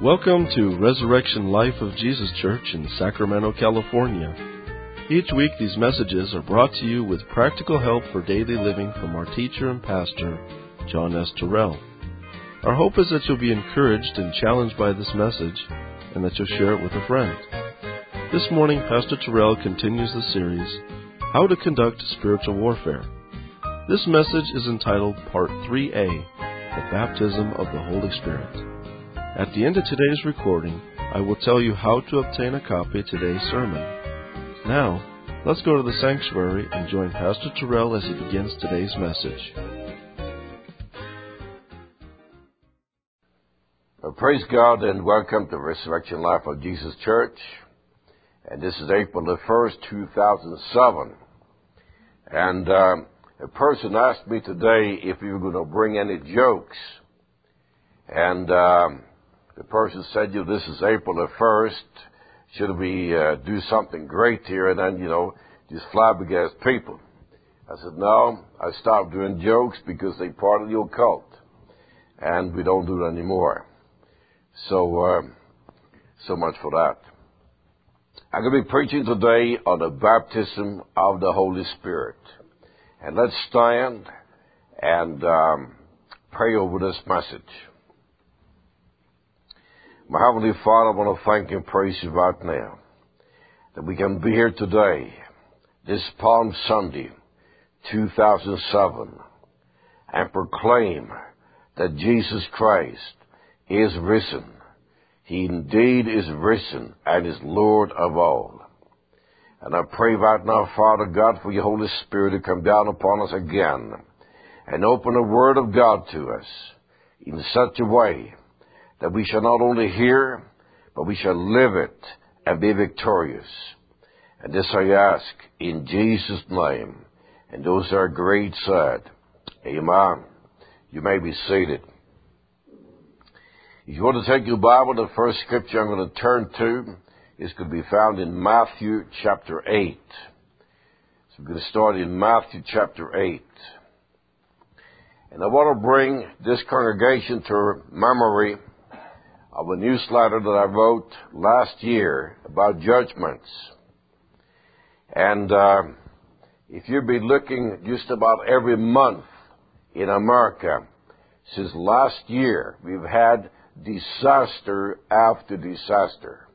Welcome to Resurrection Life of Jesus Church in Sacramento, California. Each week these messages are brought to you with practical help for daily living from our teacher and pastor, John S. Terrell. Our hope is that you'll be encouraged and challenged by this message and that you'll share it with a friend. This morning, Pastor Terrell continues the series, How to Conduct Spiritual Warfare. This message is entitled Part 3A, The Baptism of the Holy Spirit. At the end of today's recording, I will tell you how to obtain a copy of today's sermon. Now, let's go to the sanctuary and join Pastor Terrell as he begins today's message. Praise God and welcome to Resurrection Life of Jesus Church. And this is April the 1st, 2007. And a person asked me today if we were going to bring any jokes. And the person said, this is April the 1st. Should we do something great here and then, just flabbergast people? I said, no, I stopped doing jokes because they're part of the occult. And we don't do it anymore. So much for that. I'm going to be preaching today on the baptism of the Holy Spirit. And let's stand and pray over this message. My Heavenly Father, I want to thank you and praise you right now that we can be here today, this Palm Sunday, 2007, and proclaim that Jesus Christ is risen. He indeed is risen and is Lord of all. And I pray right now, Father God, for your Holy Spirit to come down upon us again and open the Word of God to us in such a way that we shall not only hear, but we shall live it and be victorious. And this I ask in Jesus' name. And those are great said, amen. You may be seated. If you want to take your Bible, the first scripture I'm going to turn to is going to be found in Matthew chapter 8. So we're going to start in Matthew chapter 8. And I want to bring this congregation to memory of a newsletter that I wrote last year about judgments. And if you've been looking just about every month in America, since last year, we've had disaster after disaster.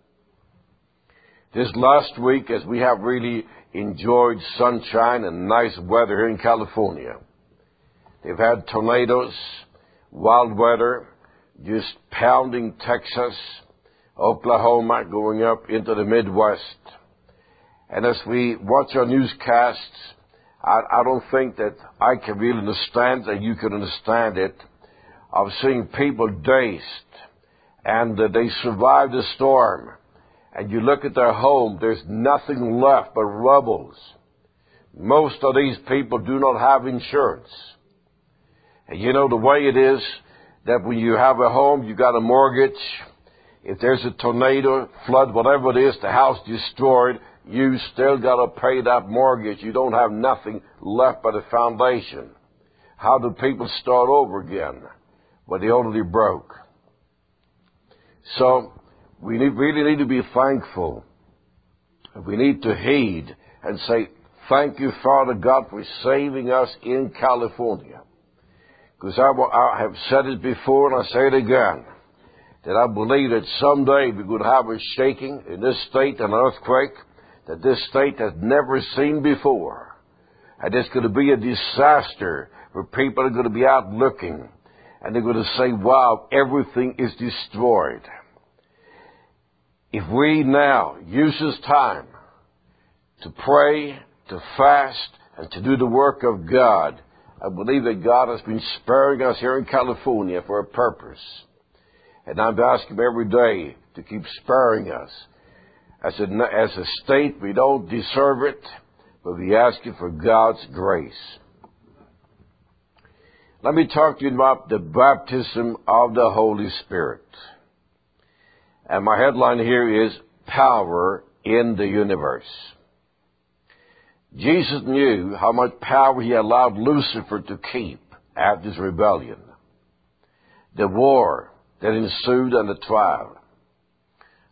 This last week, as we have really enjoyed sunshine and nice weather here in California, they've had tornadoes, wild weather, just pounding Texas, Oklahoma, going up into the Midwest. And as we watch our newscasts, I don't think that I can really understand that you can understand it, of seeing people dazed, and they survived the storm. And you look at their home, there's nothing left but rubbles. Most of these people do not have insurance. And the way it is, that when you have a home, you got a mortgage. If there's a tornado, flood, whatever it is, the house destroyed, you still got to pay that mortgage. You don't have nothing left but a foundation. How do people start over again when they already broke? So we really need to be thankful. We need to heed and say, thank you, Father God, for saving us in California. Because I have said it before and I say it again, that I believe that someday we're going to have a shaking in this state, an earthquake that this state has never seen before. And it's going to be a disaster where people are going to be out looking and they're going to say, wow, everything is destroyed. If we now use this time to pray, to fast, and to do the work of God, I believe that God has been sparing us here in California for a purpose. And I'm asking Him every day to keep sparing us. As a state, we don't deserve it, but we ask you for God's grace. Let me talk to you about the baptism of the Holy Spirit. And my headline here is Power in the Universe. Jesus knew how much power he allowed Lucifer to keep after his rebellion. The war that ensued and the trial.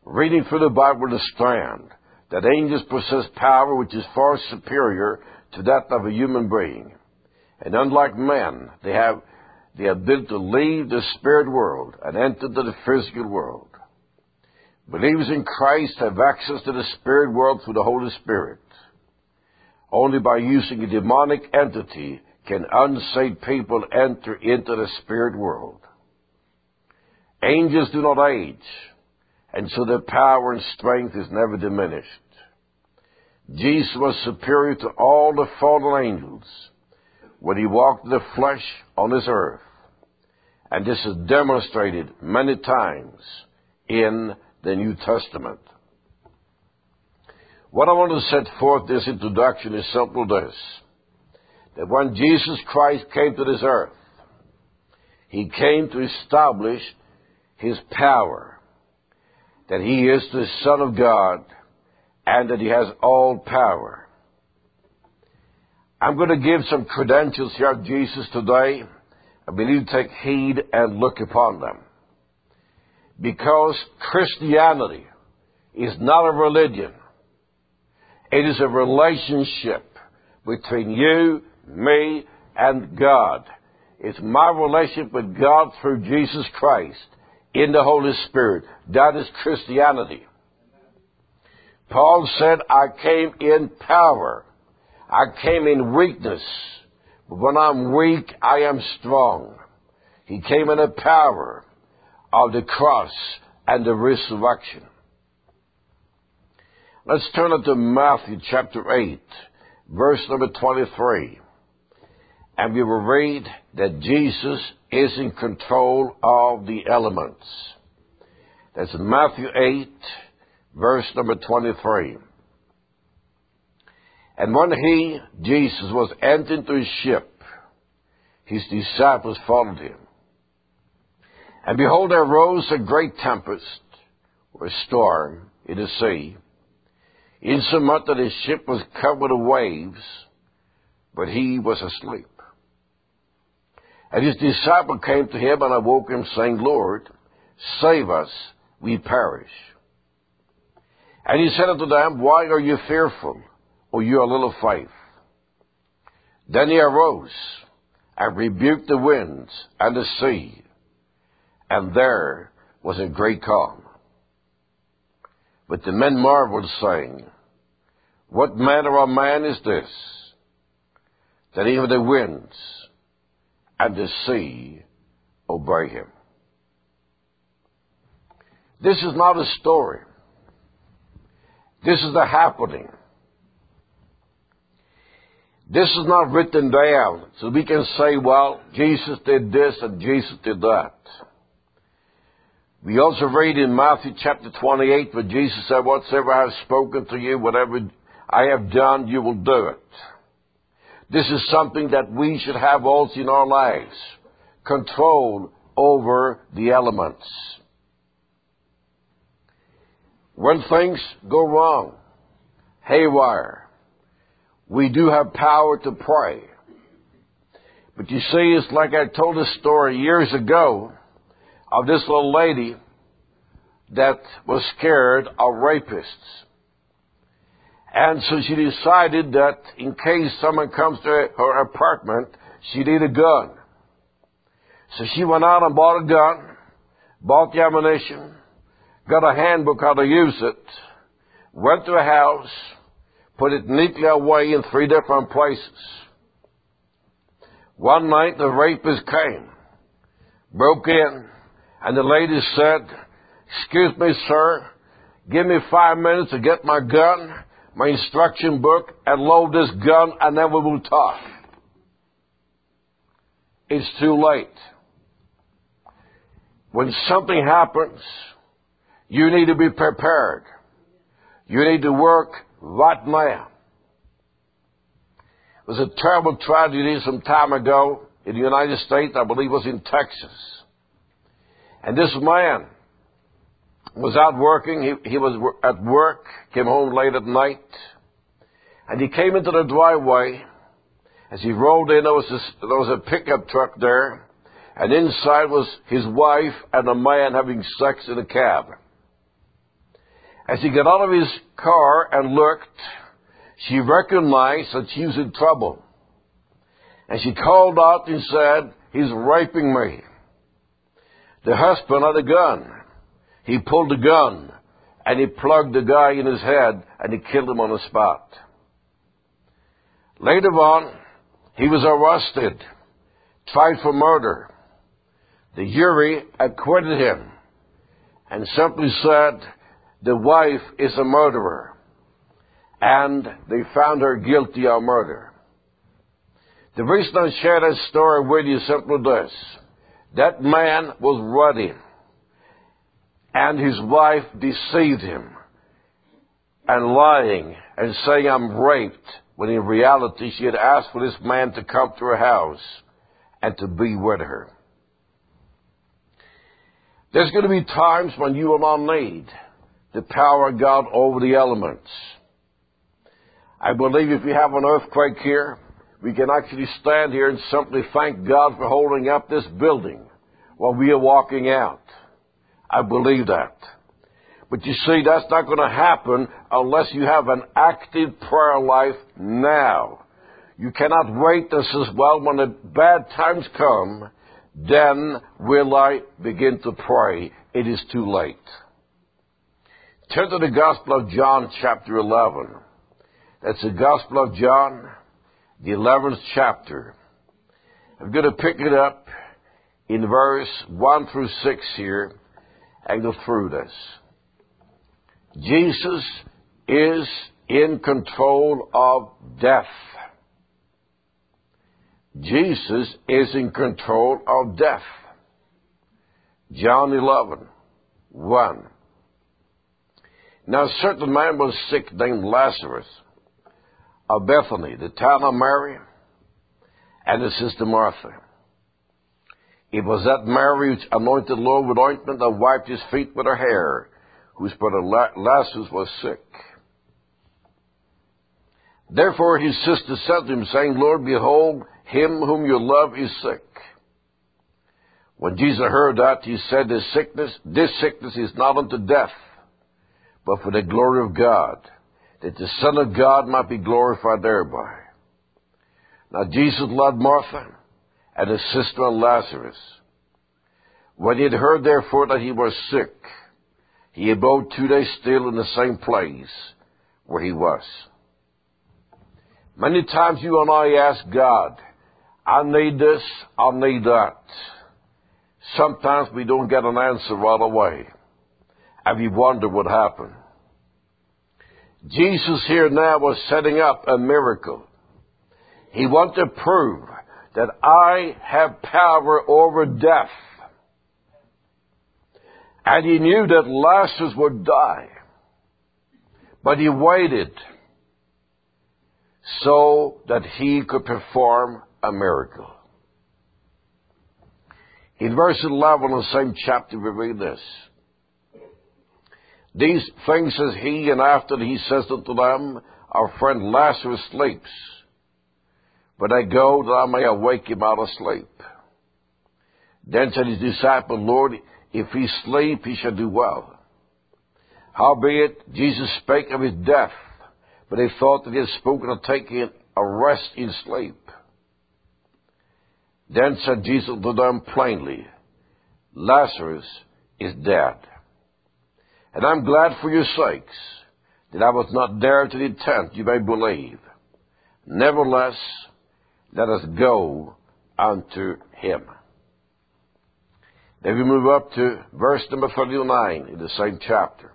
reading through the Bible, understand that angels possess power which is far superior to that of a human being. And unlike men, they have the ability to leave the spirit world and enter the physical world. Believers in Christ have access to the spirit world through the Holy Spirit. Only by using a demonic entity can unsaved people enter into the spirit world. Angels do not age, and so their power and strength is never diminished. Jesus was superior to all the fallen angels when he walked in the flesh on this earth, and this is demonstrated many times in the New Testament. What I want to set forth this introduction is simply this, that when Jesus Christ came to this earth, he came to establish his power, that he is the Son of God, and that he has all power. I'm going to give some credentials here of Jesus today. I believe you take heed and look upon them. Because Christianity is not a religion. It is a relationship between you, me, and God. It's my relationship with God through Jesus Christ in the Holy Spirit. That is Christianity. Paul said, I came in power. I came in weakness. But when I'm weak, I am strong. He came in the power of the cross and the resurrection. Let's turn it to Matthew chapter 8, verse number 23. And we will read that Jesus is in control of the elements. That's Matthew 8, verse number 23. And when he, Jesus, was entered into his ship, his disciples followed him. And behold, there arose a great tempest, or a storm, in the sea, insomuch that his ship was covered with waves, but he was asleep. And his disciple came to him and awoke him, saying, Lord, save us, we perish. And he said unto them, Why are you fearful, O you of little faith? Then he arose and rebuked the winds and the sea, and there was a great calm. But the men marveled, saying, What manner of man is this, that even the winds and the sea obey him? This is not a story. This is a happening. This is not written down so we can say, well, Jesus did this and Jesus did that. We also read in Matthew chapter 28 where Jesus said, Whatsoever I have spoken to you, whatever I have done, you will do it. This is something that we should have also in our lives. Control over the elements. When things go wrong, haywire, we do have power to pray. But you see, it's like I told a story years ago of this little lady that was scared of rapists. And so she decided that in case someone comes to her apartment, she needed a gun. So she went out and bought a gun, bought the ammunition, got a handbook how to use it, went to a house, put it neatly away in 3 different places. One night the rapists came, broke in, and the lady said, Excuse me, sir, give me 5 minutes to get my gun, my instruction book, and load this gun, and then we will talk. It's too late. When something happens, you need to be prepared. You need to work right now. It was a terrible tragedy some time ago in the United States. I believe it was in Texas. And this man was out working. He was at work, came home late at night. And he came into the driveway. As he rolled in, there was a pickup truck there. And inside was his wife and a man having sex in a cab. As he got out of his car and looked, she recognized that she was in trouble. And she called out and said, "He's raping me." The husband had a gun. He pulled the gun and he plugged the guy in his head and he killed him on the spot. Later on, he was arrested, tried for murder. The jury acquitted him and simply said, the wife is a murderer. And they found her guilty of murder. The reason I share that story with you is simply this. That man was ready, and his wife deceived him and lying and saying, "I'm raped," when in reality she had asked for this man to come to her house and to be with her. There's going to be times when you will not need the power of God over the elements. I believe if we have an earthquake here, we can actually stand here and simply thank God for holding up this building while we are walking out. I believe that. But you see, that's not going to happen unless you have an active prayer life now. You cannot wait and say, well, when the bad times come, then will I begin to pray. It is too late. Turn to the Gospel of John, chapter 11. That's the Gospel of John, the 11th chapter. I'm going to pick it up in verse 1 through 6 here and go through this. Jesus is in control of death. Jesus is in control of death. John 11:1. Now a certain man was sick named Lazarus of Bethany, the town of Mary, and his sister Martha. It was that Mary which anointed the Lord with ointment and wiped his feet with her hair, whose brother Lazarus was sick. Therefore his sister said to him, saying, Lord, behold, him whom you love is sick. When Jesus heard that, he said, this sickness is not unto death, but for the glory of God, that the Son of God might be glorified thereby. Now Jesus loved Martha and his sister and Lazarus. When he had heard therefore that he was sick, he abode 2 days still in the same place where he was. Many times you and I ask God, I need this, I need that. Sometimes we don't get an answer right away, and we wonder what happened. Jesus here now was setting up a miracle. He wanted to prove that I have power over death. And he knew that Lazarus would die. But he waited so that he could perform a miracle. In verse 11 of the same chapter we read this. These things says he, and after he says unto them, our friend Lazarus sleeps, but I go that I may awake him out of sleep. Then said his disciple, Lord, if he sleep, he shall do well. Howbeit, Jesus spake of his death, but they thought that he had spoken of taking a rest in sleep. Then said Jesus to them plainly, Lazarus is dead. And I'm glad for your sakes that I was not there to the intent you may believe. Nevertheless, let us go unto him. Then we move up to verse number 39 in the same chapter.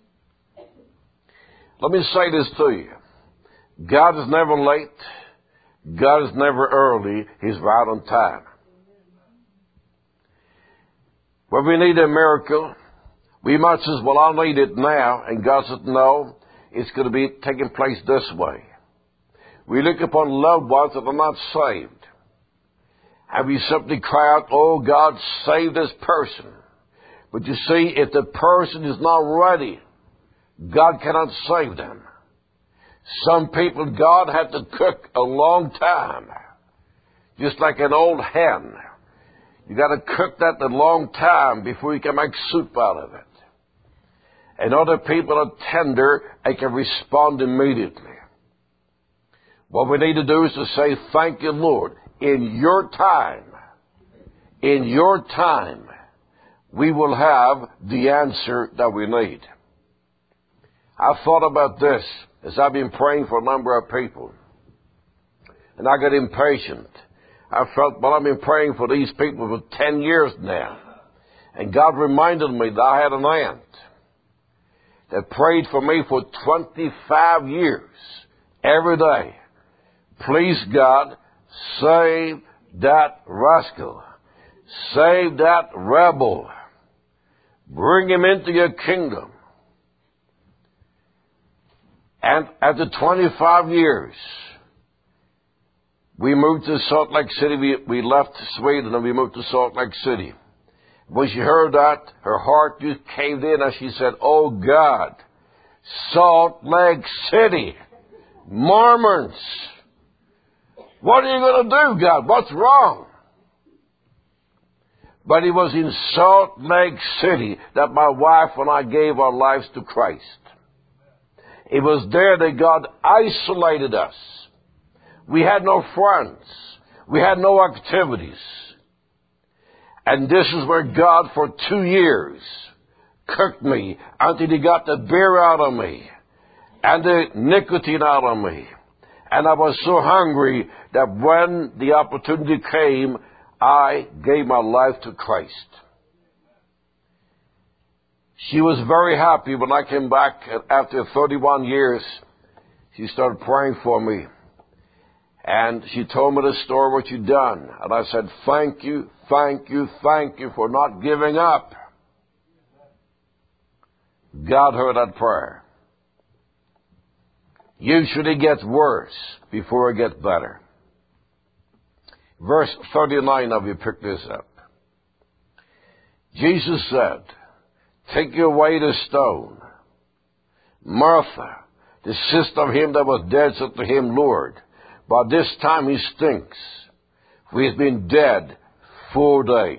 Let me say this to you. God is never late. God is never early. He's right on time. When we need a miracle, we might say, well, I'll need it now. And God says, no, it's going to be taking place this way. We look upon loved ones that are not saved. And we simply cry out, oh, God, save this person. But you see, if the person is not ready, God cannot save them. Some people, God had to cook a long time. Just like an old hen. You got to cook that a long time before you can make soup out of it. and other people are tender and can respond immediately. What we need to do is to say, thank you, Lord. In your time, we will have the answer that we need. I've thought about this as I've been praying for a number of people. And I got impatient. I felt, well, I've been praying for these people for 10 years now. And God reminded me that I had an aunt that prayed for me for 25 years, every day. Please, God, save that rascal. Save that rebel. Bring him into your kingdom. And after 25 years, we moved to Salt Lake City. We left Sweden and we moved to Salt Lake City. When she heard that, her heart just caved in and she said, oh God, Salt Lake City, Mormons. What are you going to do, God? What's wrong? But it was in Salt Lake City that my wife and I gave our lives to Christ. It was there that God isolated us. We had no friends. We had no activities. And this is where God, for 2 years, cooked me until He got the beer out of me and the nicotine out of me. And I was so hungry that when the opportunity came, I gave my life to Christ. She was very happy when I came back after 31 years. She started praying for me. And she told me the story, what you'd done. And I said, thank you for not giving up. God heard that prayer. Usually it gets worse before it gets better. Verse 39 of you pick this up. Jesus said, take away the stone. Martha, the sister of him that was dead, said to him, Lord, by this time he stinks, for he has been dead 4 days.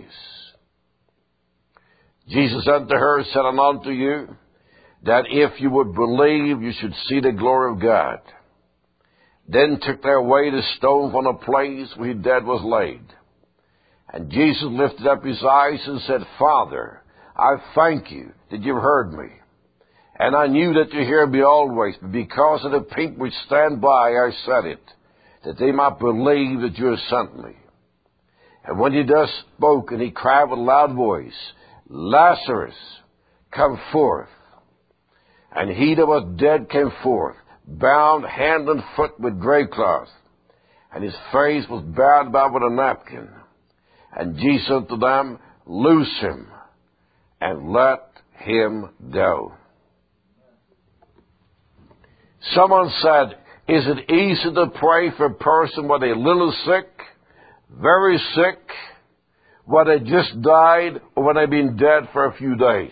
Jesus said to her, said unto you, that if you would believe, you should see the glory of God. Then took they away the stone from the place where his dead was laid. And Jesus lifted up his eyes and said, Father, I thank you that you've heard me. And I knew that you hear me always, but because of the people which stand by, I said it, that they might believe that you have sent me. And when he thus spoke, and he cried with a loud voice, Lazarus, come forth. And he that was dead came forth, bound hand and foot with grave cloth, and his face was bound about with a napkin. And Jesus said to them, loose him, and let him go. Someone said, is it easy to pray for a person when they're a little sick, very sick, when they just died, or when they've been dead for a few days?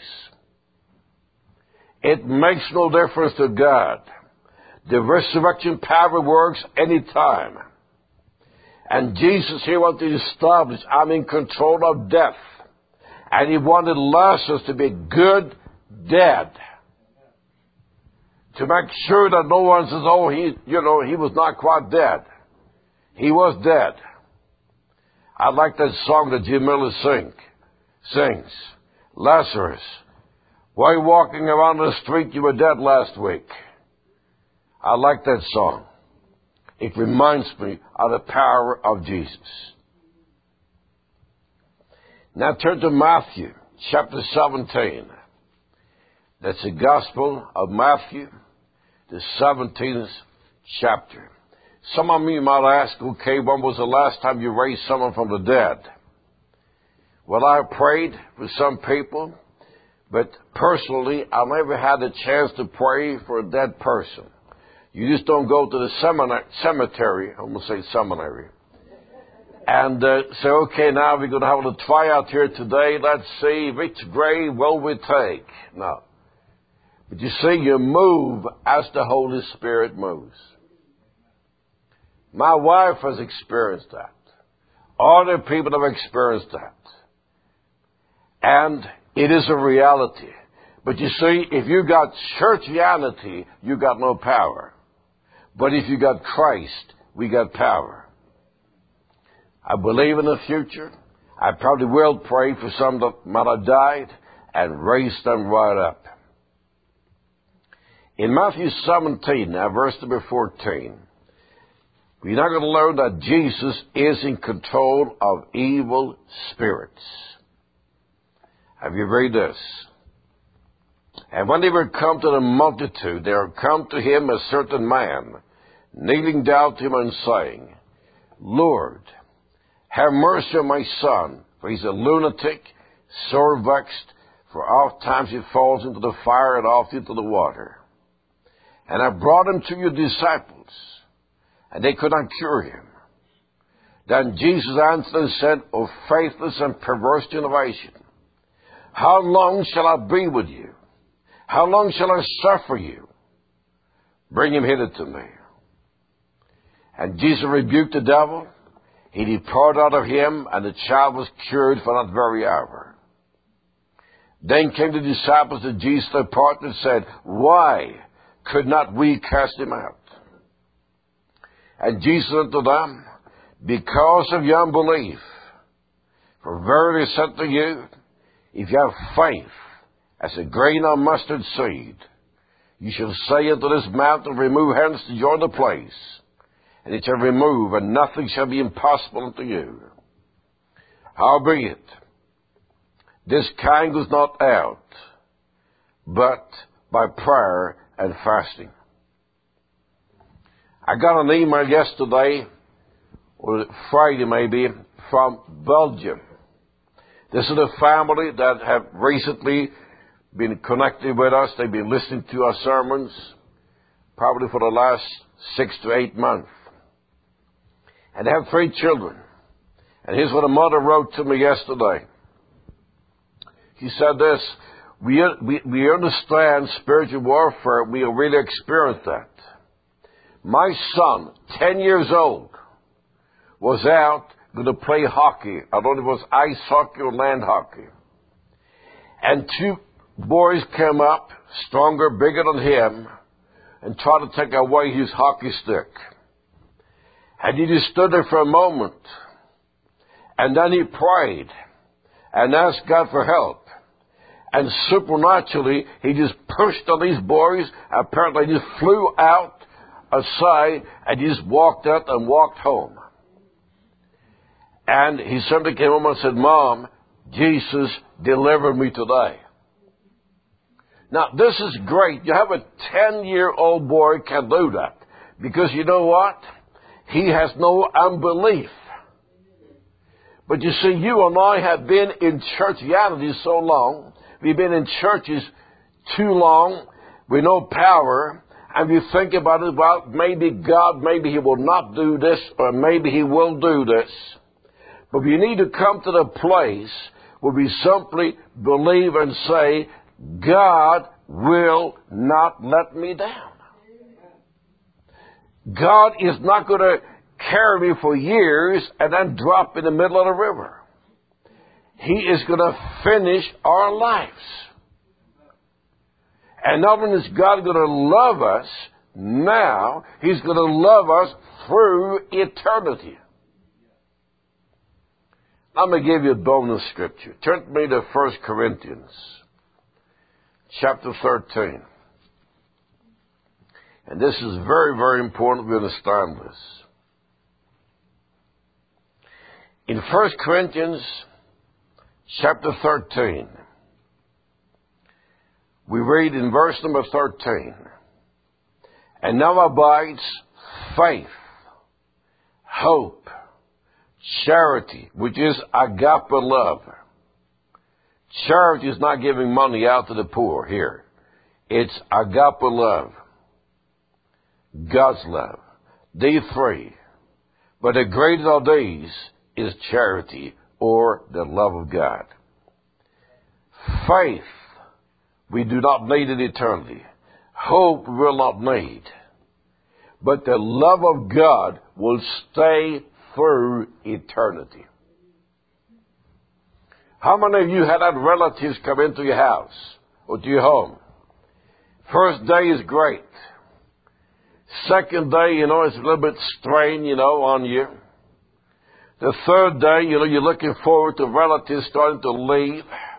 It makes no difference to God. The resurrection power works any time. And Jesus here wanted to establish, I'm in control of death. And he wanted Lazarus to be good dead. To make sure that no one says, oh, he was not quite dead. He was dead. I like that song that Jim Miller sings. Lazarus, why walking around the street, you were dead last week. I like that song. It reminds me of the power of Jesus. Now turn to Matthew chapter 17. That's the Gospel of Matthew, the 17th chapter. Some of you might ask, okay, when was the last time you raised someone from the dead? Well, I prayed for some people, but personally, I never had a chance to pray for a dead person. You just don't go to the cemetery, I'm going to say seminary, and say, okay, now we're going to have a tryout here today. Let's see which grave will we take. No. But you see, you move as the Holy Spirit moves. My wife has experienced that. Other people have experienced that. And it is a reality. But you see, if you got churchianity, you got no power. But if you got Christ, we got power. I believe in the future. I probably will pray for some that might have died and raise them right up. In Matthew 17, now verse number 14, we're now going to learn that Jesus is in control of evil spirits. Have you read this? And when they were come to the multitude, there had come to him a certain man, kneeling down to him and saying, Lord, have mercy on my son, for he's a lunatic, sore vexed, for oft times he falls into the fire and oft into the water. And I brought him to your disciples, and they could not cure him. Then Jesus answered and said, O faithless and perverse generation, how long shall I be with you? How long shall I suffer you? Bring him hither to me. And Jesus rebuked the devil. He departed out of him, and the child was cured from that very hour. Then came the disciples to Jesus apart and said, Why could not we cast him out? And Jesus said to them, Because of your unbelief. For verily I said to you, if you have faith as a grain of mustard seed, you shall say unto this mountain, Remove hence to yonder place, and it shall remove, and nothing shall be impossible unto you. Howbeit, this kind goes not out, but by prayer and fasting. I got an email yesterday, or Friday maybe, from Belgium. This is a family that have recently been connected with us. They've been listening to our sermons probably for the last 6 to 8 months. And they have 3 children. And here's what a mother wrote to me yesterday. She said this, we understand spiritual warfare. We really experience that. My son, 10 years old, was out going to play hockey. I don't know if it was ice hockey or land hockey. And 2 boys came up, stronger, bigger than him, and tried to take away his hockey stick. And he just stood there for a moment. And then he prayed and asked God for help. And supernaturally, he just pushed on these boys. Apparently, just flew out aside and just walked out and walked home. And he simply came home and said, Mom, Jesus delivered me today. Now, this is great. You have a 10-year-old boy can do that. Because you know what? He has no unbelief. But you see, you and I have been in churchianity so long. We've been in churches too long. We know power. And we think about it, well, maybe God, maybe He will not do this, or maybe He will do this. But we need to come to the place where we simply believe and say, God will not let me down. God is not going to carry me for years and then drop in the middle of the river. He is going to finish our lives. And not only is God going to love us now, He's going to love us through eternity. I'm going to give you a bonus scripture. Turn to me to 1 Corinthians, chapter 13. And this is very, very important we understand this. In 1 Corinthians, chapter 13, we read in verse number 13, And now abides faith, hope, charity, which is agape love. Charity is not giving money out to the poor here. It's agape love. God's love. These 3. But the greatest of these is charity, or the love of God. Faith, we do not need in eternity. Hope, we will not need. But the love of God will stay through eternity. How many of you had relatives come into your house or to your home. First day is great. Second day, it's a little bit strain, on you. The third day, you're looking forward to relatives starting to leave.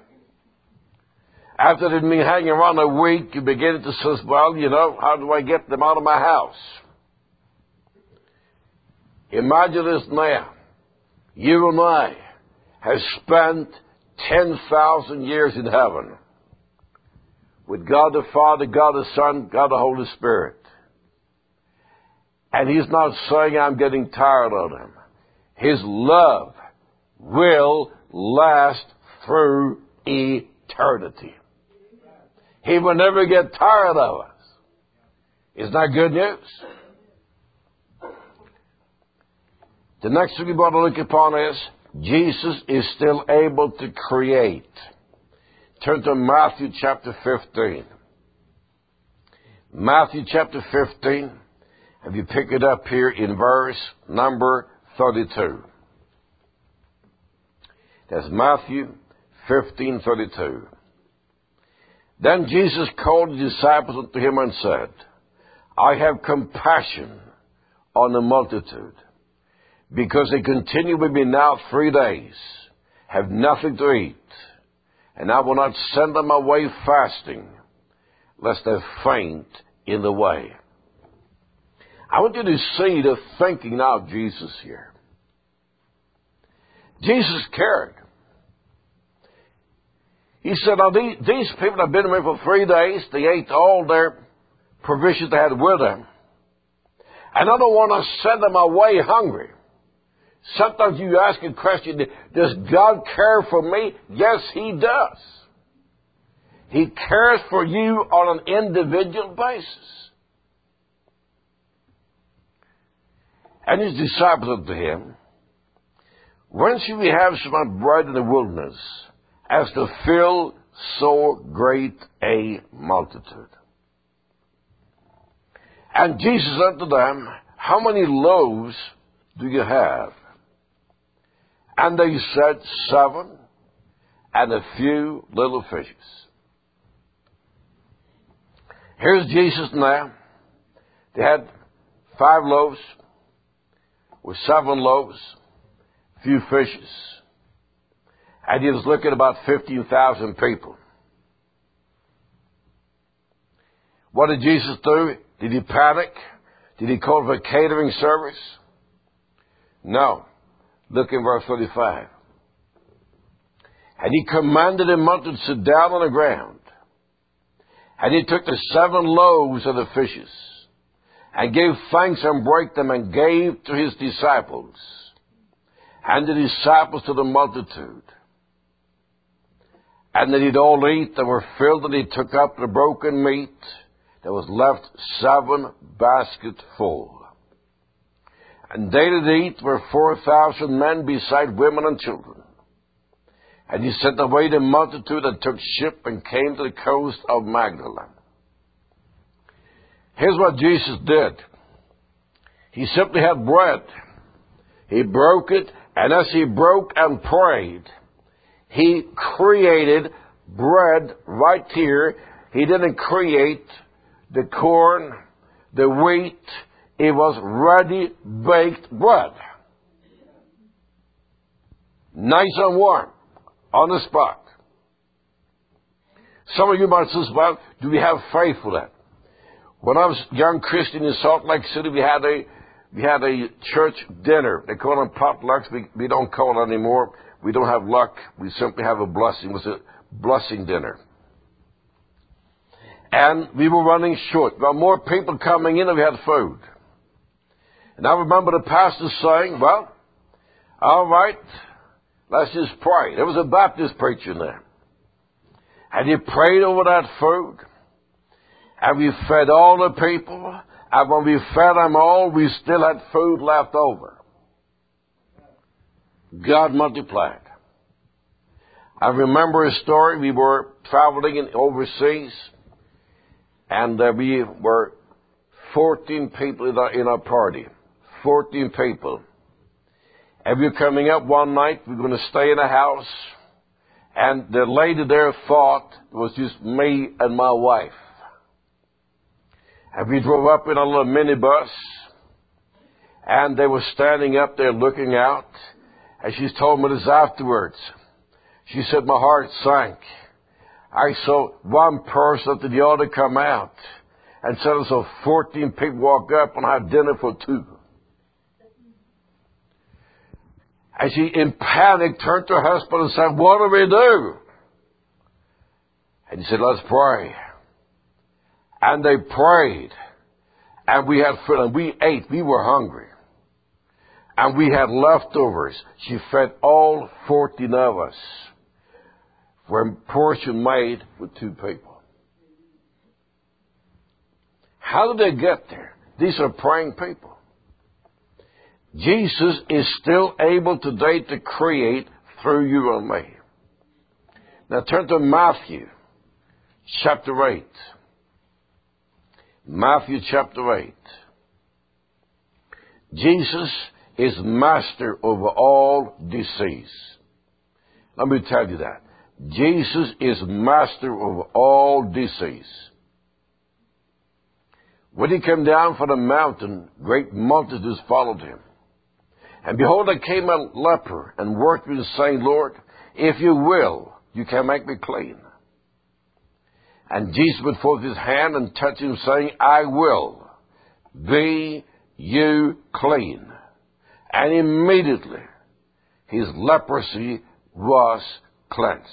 After they've been hanging around a week, you begin to say, well, how do I get them out of my house? Imagine this now. You and I have spent 10,000 years in heaven with God the Father, God the Son, God the Holy Spirit. And He's not saying I'm getting tired of them. His love will last through eternity. He will never get tired of us. Isn't that good news? The next thing we want to look upon is Jesus is still able to create. Turn to Matthew chapter 15. Matthew chapter 15. If you pick it up here in verse number 32. That's Matthew 15:32. Then Jesus called the disciples unto him and said, I have compassion on the multitude, because they continue with me now 3 days, have nothing to eat, and I will not send them away fasting, lest they faint in the way. I want you to see the thinking now of Jesus here. Jesus cared. He said, now these people have been with me for 3 days. They ate all their provisions they had with them. And I don't want to send them away hungry. Sometimes you ask a question, does God care for me? Yes, He does. He cares for you on an individual basis. And His disciples unto Him, when shall we have some bread in the wilderness, as to fill so great a multitude? And Jesus unto them, how many loaves do you have? And they said, 7, and a few little fishes. Here's Jesus now. They had 5 loaves, with 7 loaves, few fishes. And He was looking at about 15,000 people. What did Jesus do? Did He panic? Did He call for a catering service? No. Look in verse 35. And He commanded them to sit down on the ground. And He took the 7 loaves of the fishes, and gave thanks and brake them, and gave to His disciples, and the disciples to the multitude. And they did all eat, and were filled, and He took up the broken meat. There was left 7 baskets full. And they that eat were 4,000 men, beside women and children. And He sent away the multitude, and took ship, and came to the coast of Magdala. Here's what Jesus did. He simply had bread. He broke it, and as He broke and prayed, He created bread right here. He didn't create the corn, the wheat. It was ready-baked bread. Nice and warm, on the spot. Some of you might say, well, do we have faith for that? When I was a young Christian in Salt Lake City, we had a church dinner. They call them potlucks. We don't call it anymore. We don't have luck. We simply have a blessing. It was a blessing dinner. And we were running short. There were more people coming in than we had food. And I remember the pastor saying, well, all right, let's just pray. There was a Baptist preacher there. And he prayed over that food. And we fed all the people. And when we fed them all, we still had food left over. God multiplied. I remember a story. We were traveling overseas. And we were 14 people in our party. 14 people. And we were coming up one night. We were going to stay in a house. And the lady there thought it was just me and my wife. And we drove up in a little minibus, and they were standing up there looking out, and she told me this afterwards. She said, my heart sank. I saw one person after the other come out, and said I saw 14 people walk up and have dinner for 2. And she, in panic, turned to her husband and said, what do we do? And he said, let's pray. And they prayed. And we had food, and we ate. We were hungry. And we had leftovers. She fed all 14 of us for a portion made with 2 people. How did they get there? These are praying people. Jesus is still able today to create through you and me. Now turn to Matthew chapter 8. Matthew chapter 8. Jesus is master over all disease. Let me tell you that. Jesus is master over all disease. When he came down from the mountain, great multitudes followed him. And behold, there came a leper and worked with him, saying, Lord, if you will, you can make me clean. And Jesus put forth his hand and touched him, saying, I will, be you clean. And immediately his leprosy was cleansed.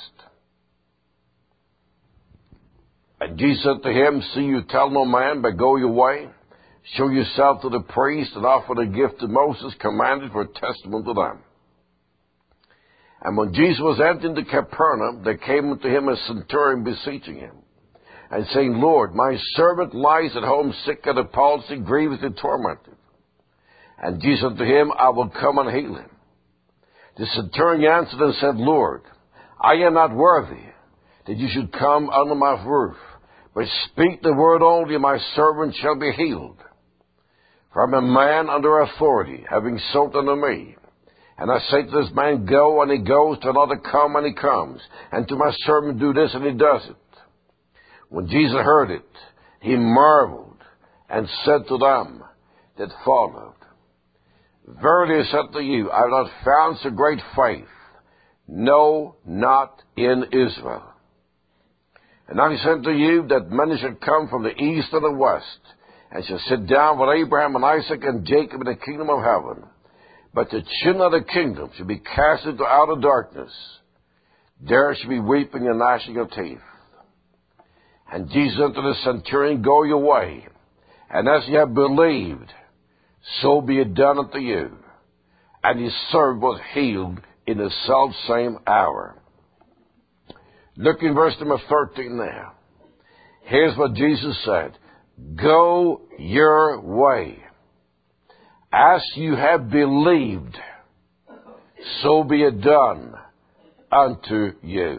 And Jesus said to him, see, you tell no man, but go your way. Show yourself to the priest and offer the gift that Moses commanded for a testament to them. And when Jesus was entered into Capernaum, there came unto him a centurion beseeching him, and saying, Lord, my servant lies at home sick of the palsy, grievously tormented. And Jesus said to him, I will come and heal him. The centurion answered and said, Lord, I am not worthy that you should come under my roof, but speak the word only, and my servant shall be healed. For I'm a man under authority, having sold unto me. And I say to this man, go, and he goes, to another, come, and he comes. And to my servant, do this, and he does it. When Jesus heard it, he marveled, and said to them that followed, verily I said to you, I have not found so great faith, no, not in Israel. And I said to you that many shall come from the east and the west, and shall sit down with Abraham and Isaac and Jacob in the kingdom of heaven. But the children of the kingdom shall be cast into outer darkness. There shall be weeping and gnashing of teeth. And Jesus said to the centurion, go your way, and as you have believed, so be it done unto you. And his servant was healed in the selfsame hour. Look in verse number 13 now. Here's what Jesus said. Go your way. As you have believed, so be it done unto you.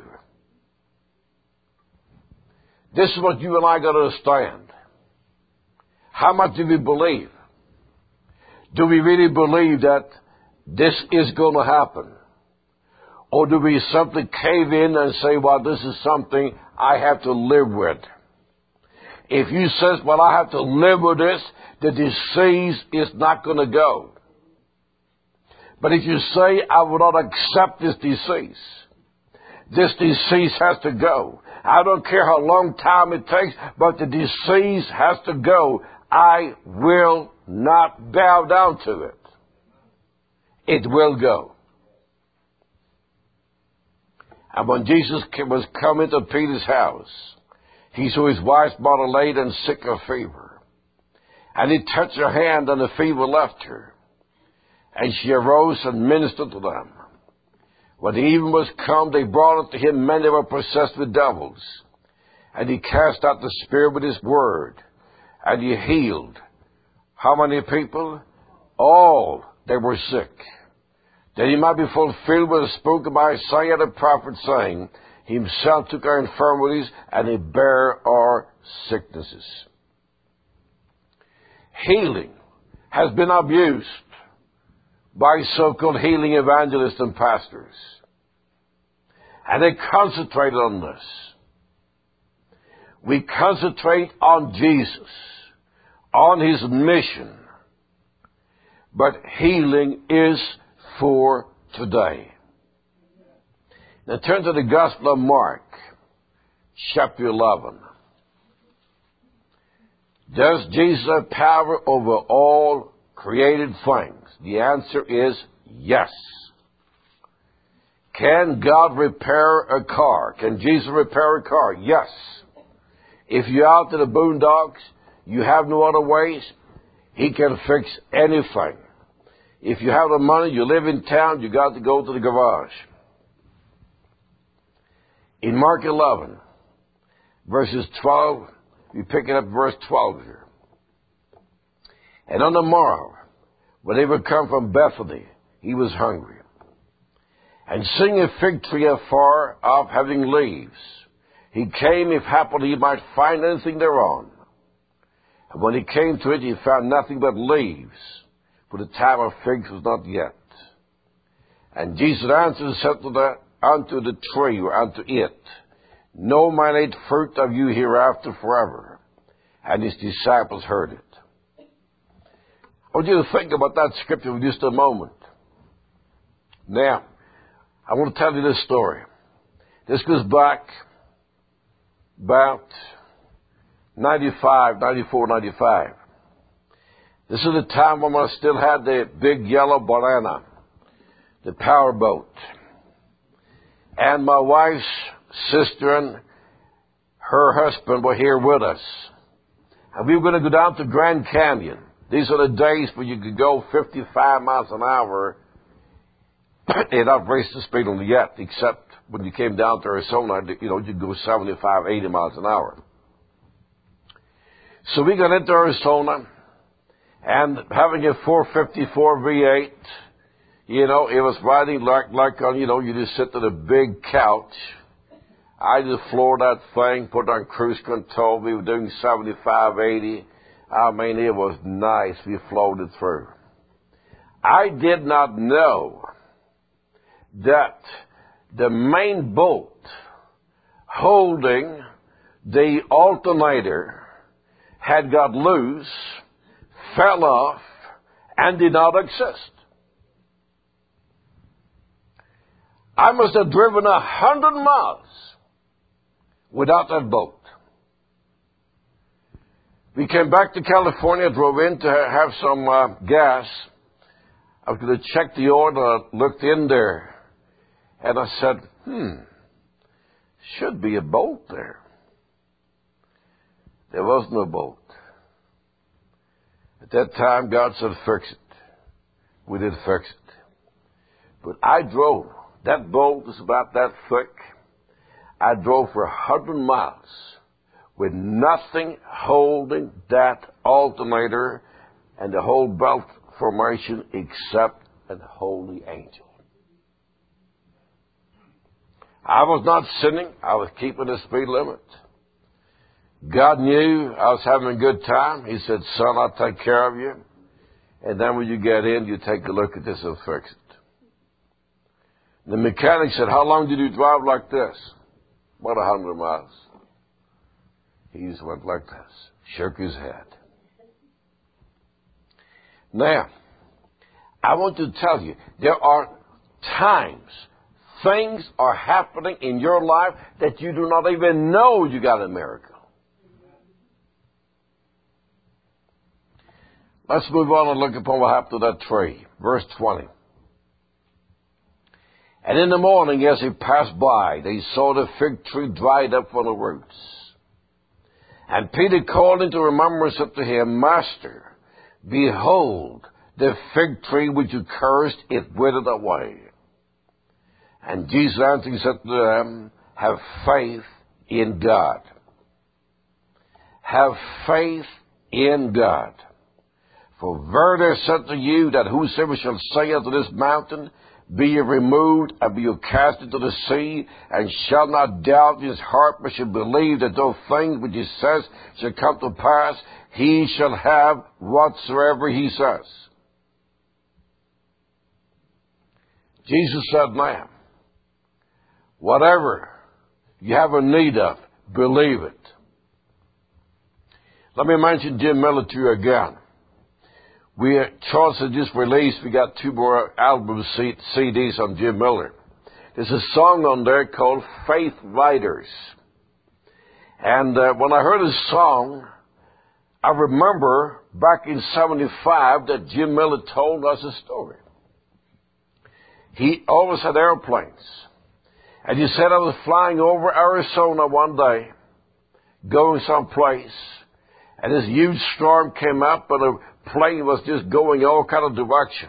This is what you and I got to understand. How much do we believe? Do we really believe that this is going to happen? Or do we simply cave in and say, well, this is something I have to live with? If you say, well, I have to live with this, the disease is not going to go. But if you say, I will not accept this disease has to go. I don't care how long time it takes, but the disease has to go. I will not bow down to it. It will go. And when Jesus was coming to Peter's house, he saw his wife's mother laid and sick of fever. And he touched her hand, and the fever left her. And she arose and ministered to them. When the even was come, they brought unto him many that were possessed with devils. And he cast out the spirit with his word. And he healed. How many people? All that were sick. That he might be fulfilled what was spoken by Isaiah the prophet, saying, he himself took our infirmities, and he bare our sicknesses. Healing has been abused by so-called healing evangelists and pastors. And they concentrated on this. We concentrate on Jesus, on His mission. But healing is for today. Now turn to the Gospel of Mark, chapter 11. Does Jesus have power over all created things? The answer is yes. Can God repair a car? Can Jesus repair a car? Yes. If you're out to the boondocks, you have no other ways, He can fix anything. If you have the money, you live in town, you got to go to the garage. In Mark 11, verses 12, we pick it up verse 12 here. And on the morrow, when they were come from Bethany, He was hungry. And seeing a fig tree afar off having leaves, He came if haply He might find anything thereon. And when He came to it, He found nothing but leaves, for the time of figs was not yet. And Jesus answered and said unto the tree, or unto it, No man ate fruit of you hereafter forever. And His disciples heard it. I want you to think about that scripture for just a moment. Now, I want to tell you this story. This goes back about 94, 95. This is the time when I still had the big yellow banana, the power boat. And my wife's sister and her husband were here with us. And we were going to go down to Grand Canyon. These are the days when you could go 55 miles an hour. They had not raised the speed limit yet, except when you came down to Arizona, you'd go 75, 80 miles an hour. So we got into Arizona, and having a 454 V8, it was riding like on, you just sit on a big couch. I just floored that thing, put on cruise control. We were doing 75, 80. I mean, it was nice. We floated through. I did not know that the main bolt holding the alternator had got loose, fell off, and did not exist. I must have driven 100 miles without that boat. We came back to California, drove in to have some gas. I was going to check the oil, and I looked in there, and I said, should be a bolt there. There was no bolt. At that time, God said, fix it. We did fix it. But I drove. That bolt is about that thick. I drove for 100 miles with nothing holding that alternator and the whole belt formation except an holy angel. I was not sinning. I was keeping the speed limit. God knew I was having a good time. He said, son, I'll take care of you. And then when you get in, you take a look at this and fix it. The mechanic said, how long did you drive like this? About 100 miles. He just went like this, shook his head. Now, I want to tell you, there are times things are happening in your life that you do not even know you got a miracle. Let's move on and look upon what happened to that tree. Verse 20. And in the morning, as he passed by, they saw the fig tree dried up from the roots. And Peter called into remembrance unto him, Master, behold, the fig tree which you cursed, it withered away. And Jesus answering said to them, have faith in God. Have faith in God. For verily I said to you that whosoever shall say unto this mountain, be ye removed, and be ye cast into the sea, and shall not doubt in his heart, but shall believe that those things which he says shall come to pass, he shall have whatsoever he says. Jesus said, now, Whatever you have a need of, believe it. Let me mention Jim Miller to you again. Charles had just released, we got 2 more album CDs on Jim Miller. There's a song on there called Faith Riders. And when I heard his song, I remember back in 75 that Jim Miller told us a story. He always had airplanes. And he said, I was flying over Arizona one day, going someplace, and this huge storm came up, and the plane was just going all kind of direction.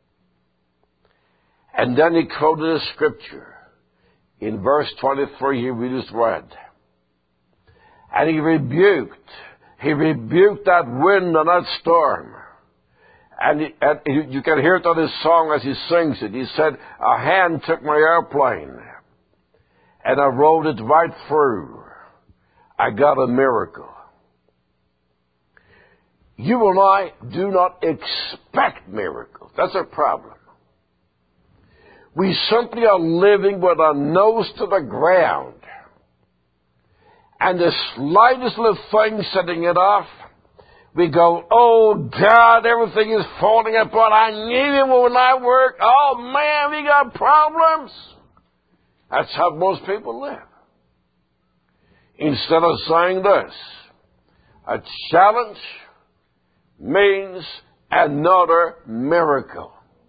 And then he quoted a scripture in verse 23 we just read. And he rebuked that wind and that storm. And you can hear it on his song as he sings it. He said, a hand took my airplane, and I rode it right through. I got a miracle. You and I do not expect miracles. That's our problem. We simply are living with our nose to the ground. And the slightest little thing setting it off, we go, oh God, everything is falling apart. I need it when I work. Oh man, we got problems. That's how most people live. Instead of saying this, a challenge means another miracle.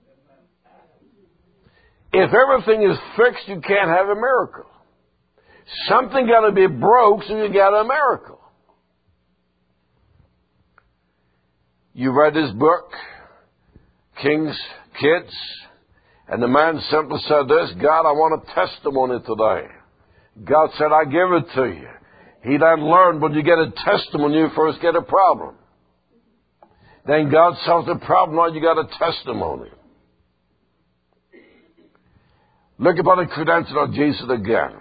If everything is fixed, you can't have a miracle. Something got to be broke so you get a miracle. You read this book, King's Kids, and the man simply said this, God, I want a testimony today. God said, I give it to you. He that learned, when you get a testimony, you first get a problem. Then God solves the problem, now you got a testimony. Look upon the credential of Jesus again.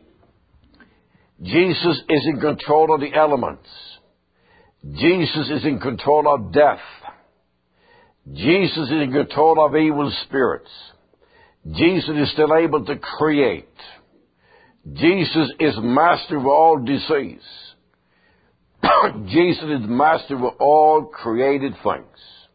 Jesus is in control of the elements. Jesus is in control of death. Jesus is in control of evil spirits. Jesus is still able to create. Jesus is master of all disease. Jesus is master of all created things.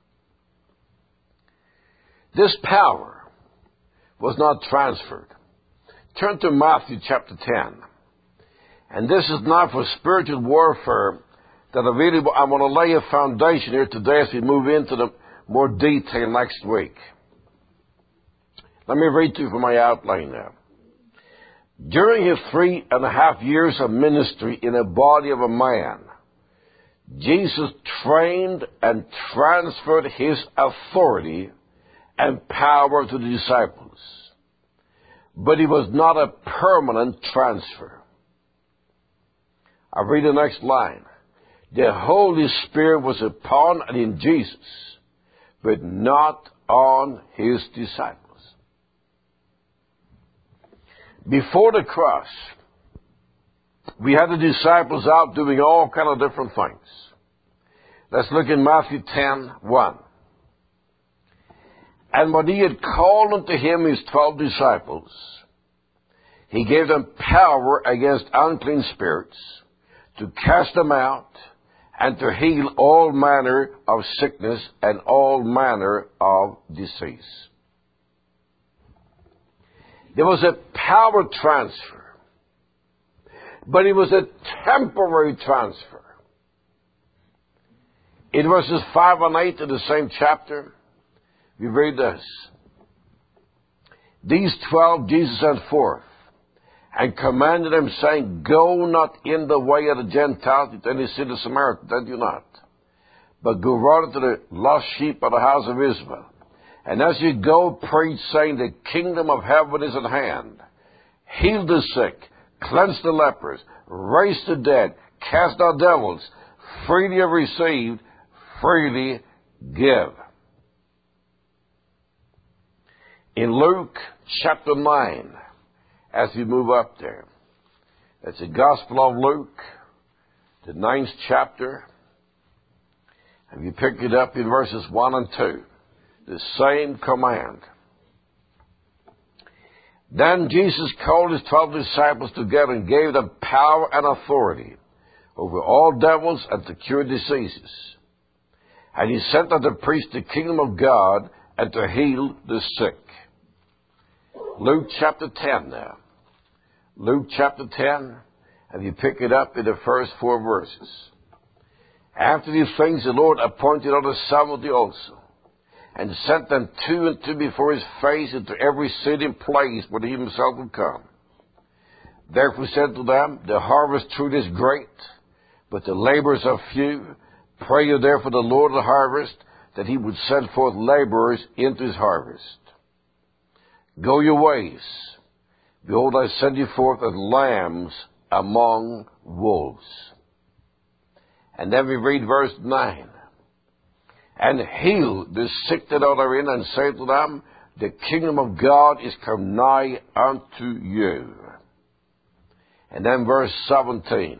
This power was not transferred. Turn to Matthew chapter 10. And this is not for spiritual warfare that I want to lay a foundation here today as we move into the more detail next week. Let me read to you from my outline now. During his 3.5 years of ministry in the body of a man, Jesus trained and transferred his authority and power to the disciples. But it was not a permanent transfer. I read the next line. The Holy Spirit was upon and in Jesus, but not on his disciples. Before the cross, we had the disciples out doing all kind of different things. Let's look in Matthew 10:1. And when he had called unto him his 12 disciples, he gave them power against unclean spirits, to cast them out, and to heal all manner of sickness and all manner of disease. There was a power transfer, but it was a temporary transfer. In verses 5 and 8 of the same chapter, we read this. These 12 Jesus sent forth, and commanded them, saying, Go not in the way of the Gentiles, to any city of Samaria, that do not, but go rather to the lost sheep of the house of Israel. And as you go, preach, saying, The kingdom of heaven is at hand. Heal the sick, cleanse the lepers, raise the dead, cast out devils. Freely have received, freely give. In Luke chapter 9, as we move up there, that's the Gospel of Luke, the 9th chapter, and you pick it up in verses 1 and 2, the same command. Then Jesus called his 12 disciples together and gave them power and authority over all devils and to cure diseases. And he sent them to preach the kingdom of God and to heal the sick. Luke chapter 10 now. Luke chapter 10, and you pick it up in the first 4 verses. After these things the Lord appointed other 70 also, and sent them 2 and 2 before his face into every city and place where he himself would come. Therefore said to them, the harvest truly is great, but the laborers are few. Pray you therefore the Lord of the harvest, that he would send forth laborers into his harvest. Go your ways. Behold, I send you forth as lambs among wolves. And then we read verse 9. And heal the sick that are therein, and say to them, the kingdom of God is come nigh unto you. And then verse 17.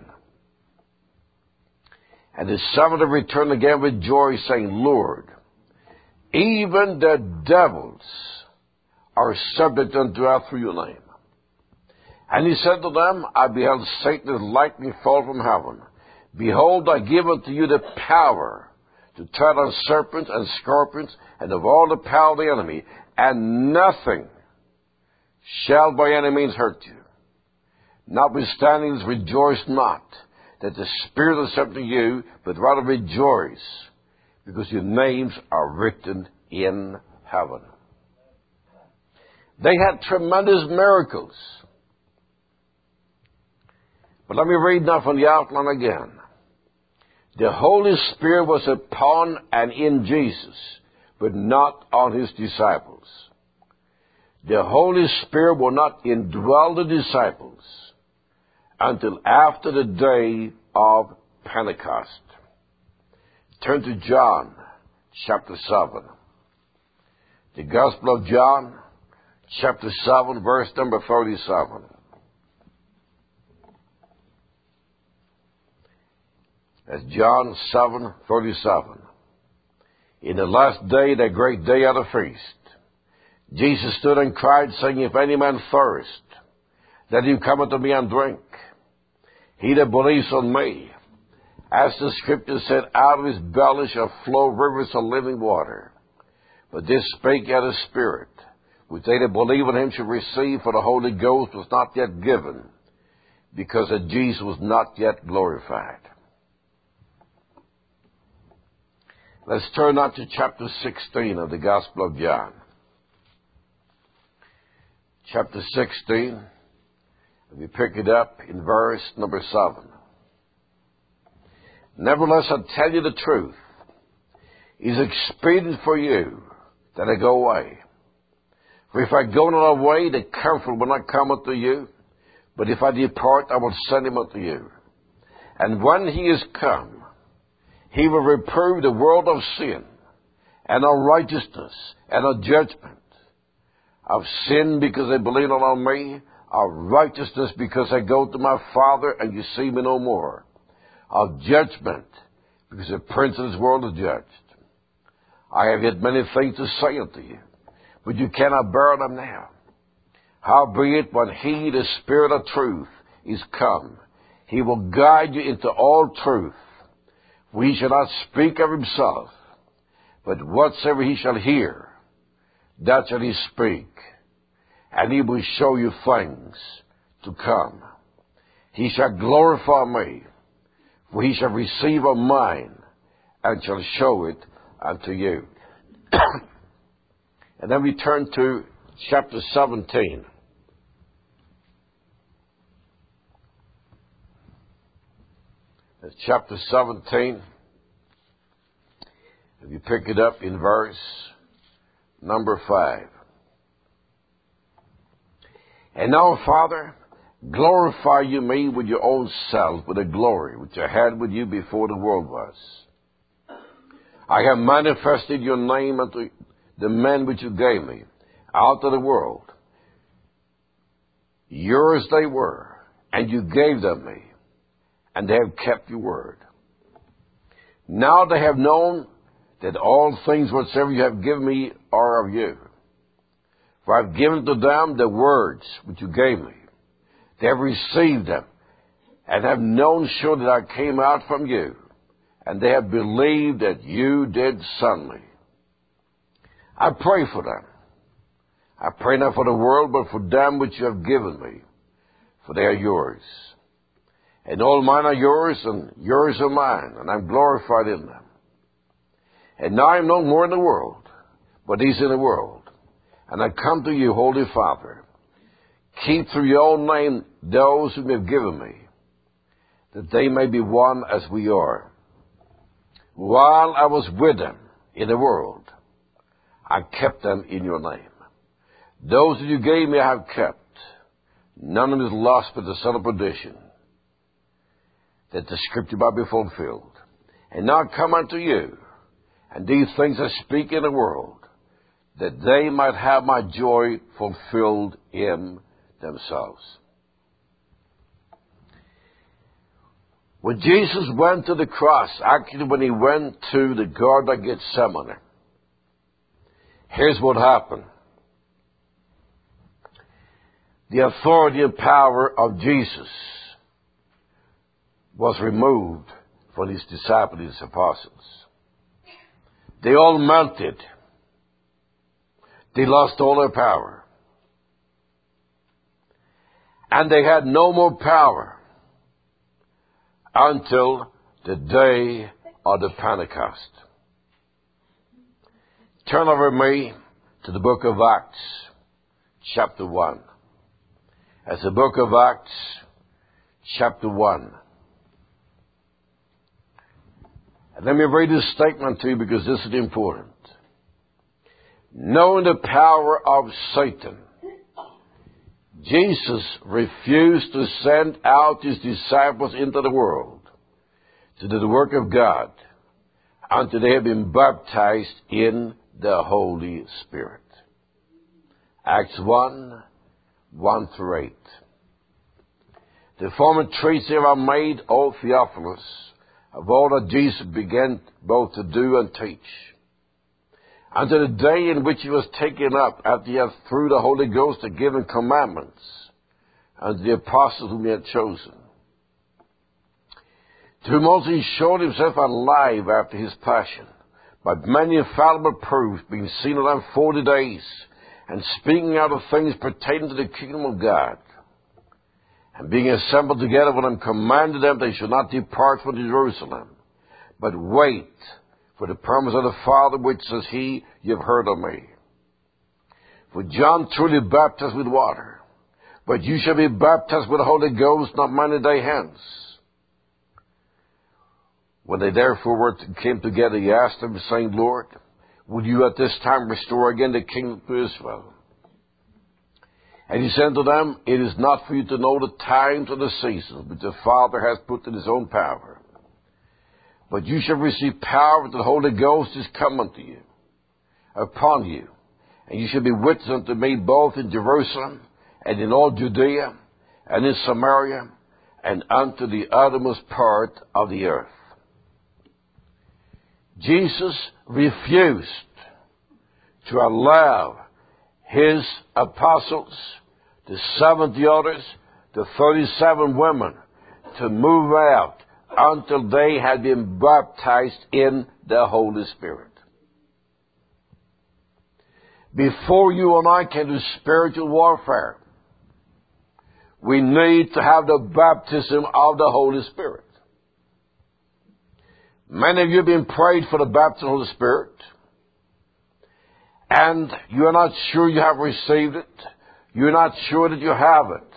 And the 70 returned again with joy, saying, Lord, even the devils are subject unto us through your name. And he said to them, I beheld Satan as lightning fall from heaven. Behold, I give unto you the power to tread on serpents and scorpions, and of all the power of the enemy, and nothing shall by any means hurt you. Notwithstanding, rejoice not that the Spirit is sent to you, but rather rejoice, because your names are written in heaven. They had tremendous miracles. But let me read now from the outline again. The Holy Spirit was upon and in Jesus, but not on his disciples. The Holy Spirit will not indwell the disciples until after the day of Pentecost. Turn to John chapter 7. The Gospel of John chapter 7, verse number 37. That's John 7:37. In the last day, that great day of the feast, Jesus stood and cried, saying, If any man thirst, let him come unto me and drink. He that believes on me, as the Scripture said, out of his belly shall flow rivers of living water. But this spake out of the Spirit, which they that believe on him should receive, for the Holy Ghost was not yet given, because that Jesus was not yet glorified. Let's turn now to chapter 16 of the Gospel of John. Chapter 16, we pick it up in verse number 7. Nevertheless, I tell you the truth. It is expedient for you that I go away. For if I go not away, the Comforter will not come unto you. But if I depart, I will send him unto you. And when he is come, he will reprove the world of sin, and of righteousness, and of judgment. Of sin, because they believe not on me. Of righteousness, because I go to my Father, and you see me no more. Of judgment, because the prince of this world is judged. I have yet many things to say unto you, but you cannot bear them now. Howbeit, when he, the Spirit of truth, is come, he will guide you into all truth. For he shall not speak of himself, but whatsoever he shall hear, that shall he speak, and he will show you things to come. He shall glorify me, for he shall receive of mine, and shall show it unto you. And then we turn to chapter 17. That's chapter 17. If you pick it up in verse number 5. And now, Father, glorify you me with your own self, with the glory which I had with you before the world was. I have manifested your name unto the men which you gave me out of the world. Yours they were, and you gave them me, and they have kept your word. Now they have known that all things whatsoever you have given me are of you. For I've given to them the words which you gave me. They have received them, and have known sure that I came out from you, and they have believed that you did send me. I pray for them. I pray not for the world, but for them which you have given me, for they are yours. And all mine are yours, and yours are mine, and I'm glorified in them. And now I am no more in the world, but he's in the world. And I come to you, Holy Father. Keep through your own name those whom you have given me, that they may be one as we are. While I was with them in the world, I kept them in your name. Those that you gave me I have kept. None of them is lost but the son of perdition, that the scripture might be fulfilled. And now I come unto you, and these things I speak in the world, that they might have my joy fulfilled in themselves. When Jesus went to the cross, actually when he went to the Garden of Gethsemane, here's what happened. The authority and power of Jesus was removed from his disciples, his apostles. They all melted. They lost all their power. And they had no more power until the day of the Pentecost. Turn over me to the book of Acts, chapter 1. As the book of Acts, chapter 1. And let me read this statement to you because this is important. Knowing the power of Satan, Jesus refused to send out his disciples into the world to do the work of God until they had been baptized in the Holy Spirit. Acts 1, 1 through 8. The former treats there are made, O Theophilus, of all that Jesus began both to do and teach, unto the day in which he was taken up, after he had through the Holy Ghost had given commandments unto the apostles whom he had chosen, to whom also he showed himself alive after his passion, by many infallible proofs, being seen of them 40 days, and speaking out of things pertaining to the kingdom of God. And being assembled together with them, commanded them they should not depart from Jerusalem, but wait for the promise of the Father, which says he, you have heard of me. For John truly baptized with water, but you shall be baptized with the Holy Ghost not many days hence. When they therefore came together, he asked them, saying, Lord, will you at this time restore again the kingdom to Israel? And he said to them, it is not for you to know the times or the seasons which the Father has put in his own power. But you shall receive power when the Holy Ghost is come unto you, upon you. And you shall be witnesses unto me both in Jerusalem and in all Judea and in Samaria and unto the uttermost part of the earth. Jesus refused to allow his apostles, the 70 others, the 37 women, to move out until they had been baptized in the Holy Spirit. Before you and I can do spiritual warfare, we need to have the baptism of the Holy Spirit. Many of you have been prayed for the baptism of the Spirit, and you are not sure you have received it. You're not sure that you have it.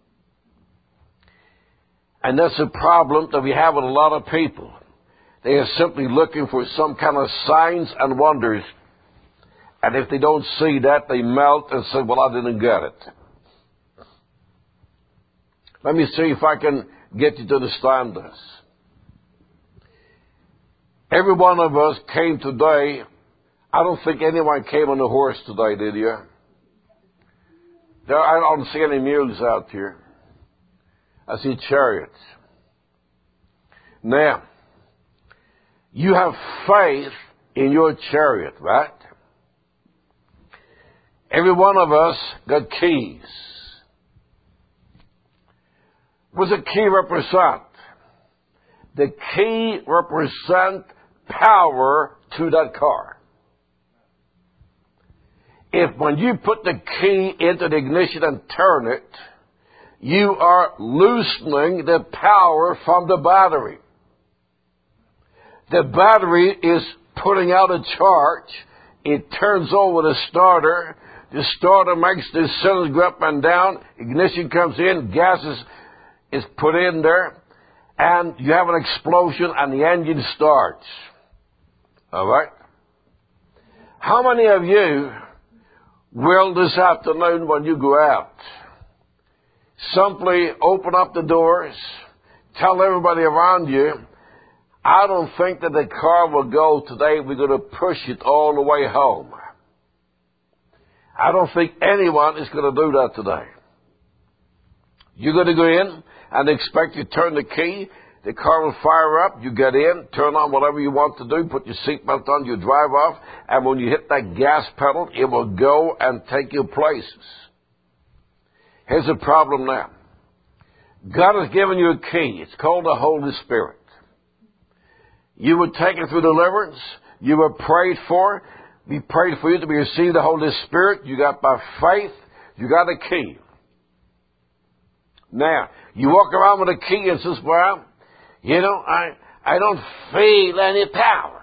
And that's a problem that we have with a lot of people. They are simply looking for some kind of signs and wonders. And if they don't see that, they melt and say, well, I didn't get it. Let me see if I can get you to understand this. Every one of us came today. I don't think anyone came on a horse today, did you? I don't see any mules out here. I see chariots. Now, you have faith in your chariot, right? Every one of us got keys. What does a key represent? The key represents power to that car. If when you put the key into the ignition and turn it, you are loosening the power from the battery. The battery is putting out a charge. It turns over the starter. The starter makes the cylinders go up and down. Ignition comes in. Gas is put in there. And you have an explosion and the engine starts. All right? How many of you will this afternoon when you go out simply open up the doors, tell everybody around you, I don't think that the car will go today. We're going to push it all the way home. I don't think anyone is going to do that today. You're going to go in and expect you to turn the key. The car will fire up. You get in, turn on whatever you want to do, put your seatbelt on, you drive off, and when you hit that gas pedal, it will go and take you places. Here's the problem now. God has given you a key. It's called the Holy Spirit. You were taken through deliverance. You were prayed for. We prayed for you to receive the Holy Spirit. You got by faith. You got a key. Now, you walk around with a key and says, well, you know, I don't feel any power.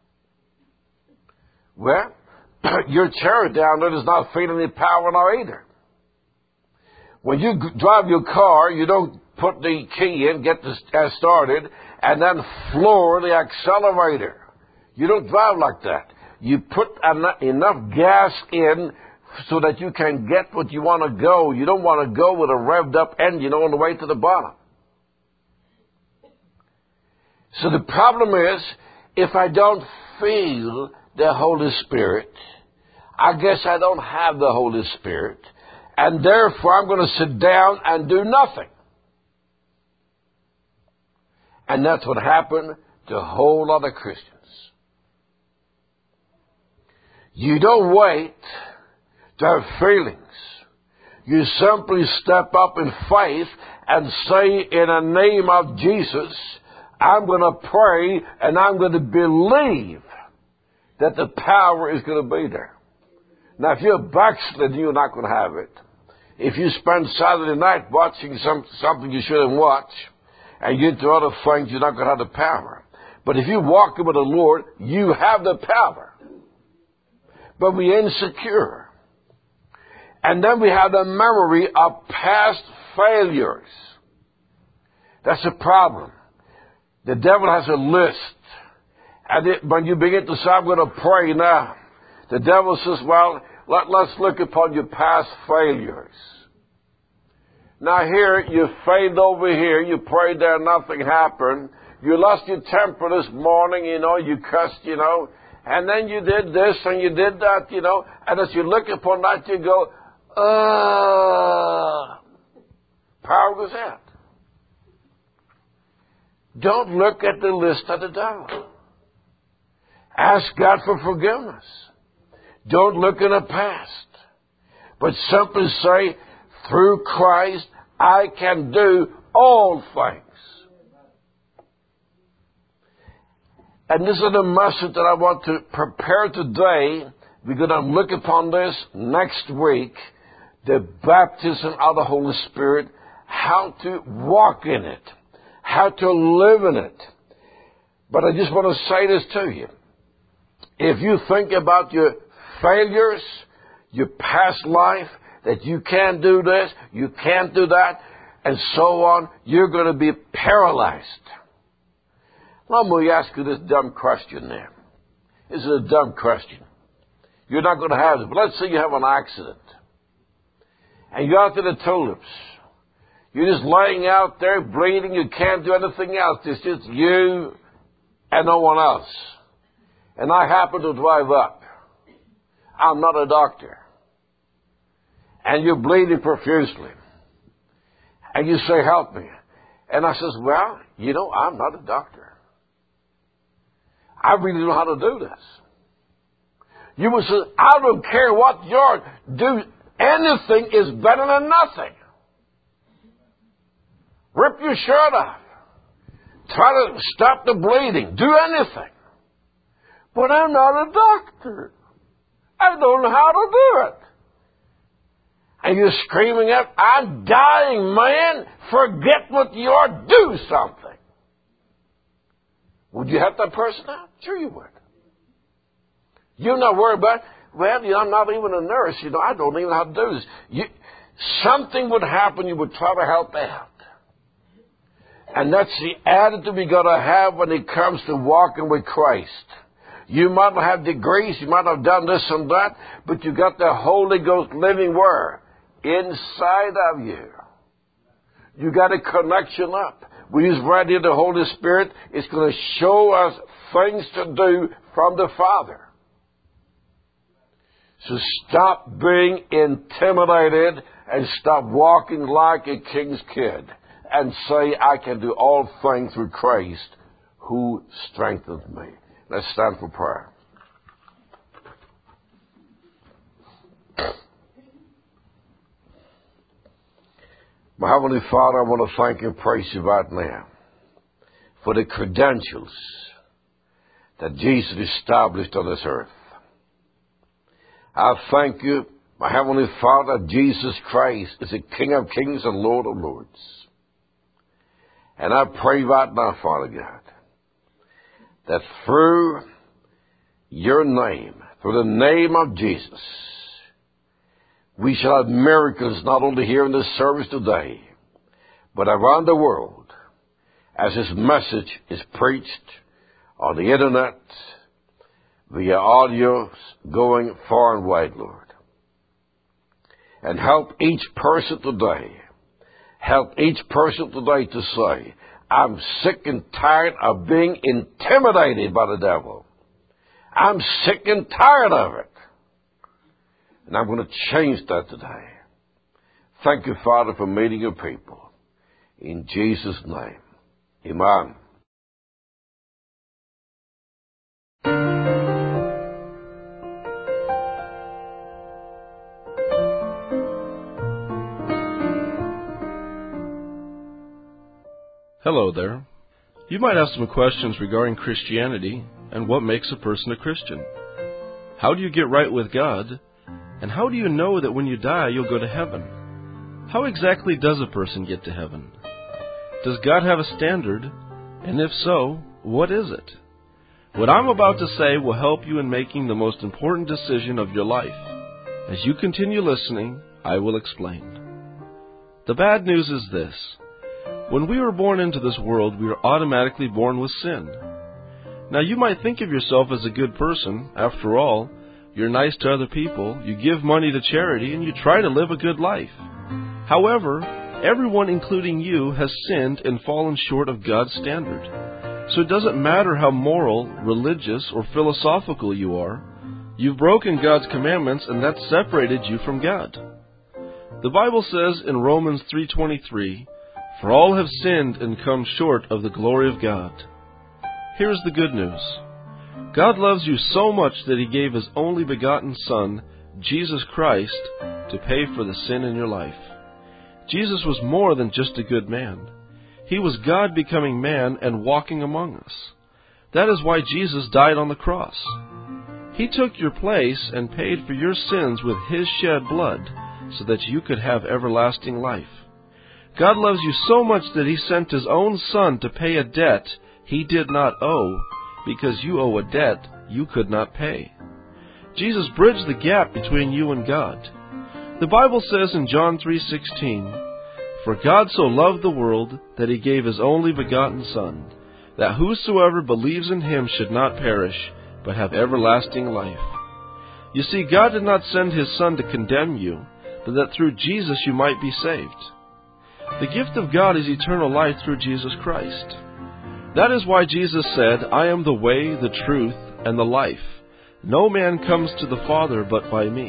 Well, your chair down there does not feel any power now either. When you drive your car, you don't put the key in, get this started, and then floor the accelerator. You don't drive like that. You put enough gas in so that you can get what you want to go. You don't want to go with a revved up engine on the way to the bottom. So the problem is, if I don't feel the Holy Spirit, I guess I don't have the Holy Spirit, and therefore I'm going to sit down and do nothing. And that's what happened to a whole lot of Christians. You don't wait to have feelings. You simply step up in faith and say, in the name of Jesus, I'm going to pray and I'm going to believe that the power is going to be there. Now, if you're backslidden, you're not going to have it. If you spend Saturday night watching something you shouldn't watch, and you get into other things, you're not going to have the power. But if you walk with the Lord, you have the power. But we're insecure. And then we have the memory of past failures. That's a problem. The devil has a list. And when you begin to say, I'm going to pray now, the devil says, well, let's look upon your past failures. Now here, you failed over here, you prayed there, nothing happened. You lost your temper this morning, you cussed, and then you did this and you did that, and as you look upon that, you go, power goes out. Don't look at the list of the devil. Ask God for forgiveness. Don't look in the past, but simply say, through Christ, I can do all things. And this is the message that I want to prepare today. We're going to look upon this next week, the baptism of the Holy Spirit, how to walk in it, how to live in it. But I just want to say this to you. If you think about your failures, your past life, that you can't do this, you can't do that, and so on, you're going to be paralyzed. Let me ask you this dumb question there. This is a dumb question. You're not going to have it, but let's say you have an accident. And you go out to the tulips. You're just laying out there bleeding, you can't do anything else. It's just you and no one else. And I happen to drive up. I'm not a doctor. And you're bleeding profusely. And you say, help me. And I says, well, I'm not a doctor. I really don't know how to do this. You will say, I don't care what you are. Do anything is better than nothing. Rip your shirt off. Try to stop the bleeding. Do anything. But I'm not a doctor. I don't know how to do it. And you're screaming out, I'm dying, man. Forget what you are. Do something. Would you help that person out? Sure you would. You're not worried about, well, I'm not even a nurse. I don't even know how to do this. Something would happen. You would try to help out. And that's the attitude we got to have when it comes to walking with Christ. You might not have degrees, you might have done this and that, but you got the Holy Ghost living where? Inside of you. You got a connection up. We use right here the Holy Spirit. It's going to show us things to do from the Father. So stop being intimidated and stop walking like a king's kid. And say, I can do all things through Christ who strengthens me. Let's stand for prayer. My Heavenly Father, I want to thank you and praise you right now for the credentials that Jesus established on this earth. I thank you, my Heavenly Father, that Jesus Christ is the King of kings and Lord of lords. And I pray right now, Father God, that through your name, through the name of Jesus, we shall have miracles not only here in this service today, but around the world as this message is preached on the internet, via audio going far and wide, Lord. And help each person today to say, I'm sick and tired of being intimidated by the devil. I'm sick and tired of it. And I'm going to change that today. Thank you, Father, for meeting your people. In Jesus' name, amen. Hello there. You might have some questions regarding Christianity and what makes a person a Christian. How do you get right with God? And how do you know that when you die you'll go to heaven? How exactly does a person get to heaven? Does God have a standard? And if so, what is it? What I'm about to say will help you in making the most important decision of your life. As you continue listening, I will explain. The bad news is this. When we were born into this world, we are automatically born with sin. Now, you might think of yourself as a good person. After all, you're nice to other people, you give money to charity, and you try to live a good life. However, everyone, including you, has sinned and fallen short of God's standard. So it doesn't matter how moral, religious, or philosophical you are. You've broken God's commandments, and that's separated you from God. The Bible says in Romans 3:23, "For all have sinned and come short of the glory of God." Here's the good news. God loves you so much that He gave His only begotten Son, Jesus Christ, to pay for the sin in your life. Jesus was more than just a good man. He was God becoming man and walking among us. That is why Jesus died on the cross. He took your place and paid for your sins with His shed blood so that you could have everlasting life. God loves you so much that He sent His own Son to pay a debt He did not owe, because you owe a debt you could not pay. Jesus bridged the gap between you and God. The Bible says in John 3:16, "For God so loved the world that He gave His only begotten Son, that whosoever believes in Him should not perish, but have everlasting life." You see, God did not send His Son to condemn you, but that through Jesus you might be saved. The gift of God is eternal life through Jesus Christ. That is why Jesus said, "I am the way, the truth, and the life. No man comes to the Father but by me."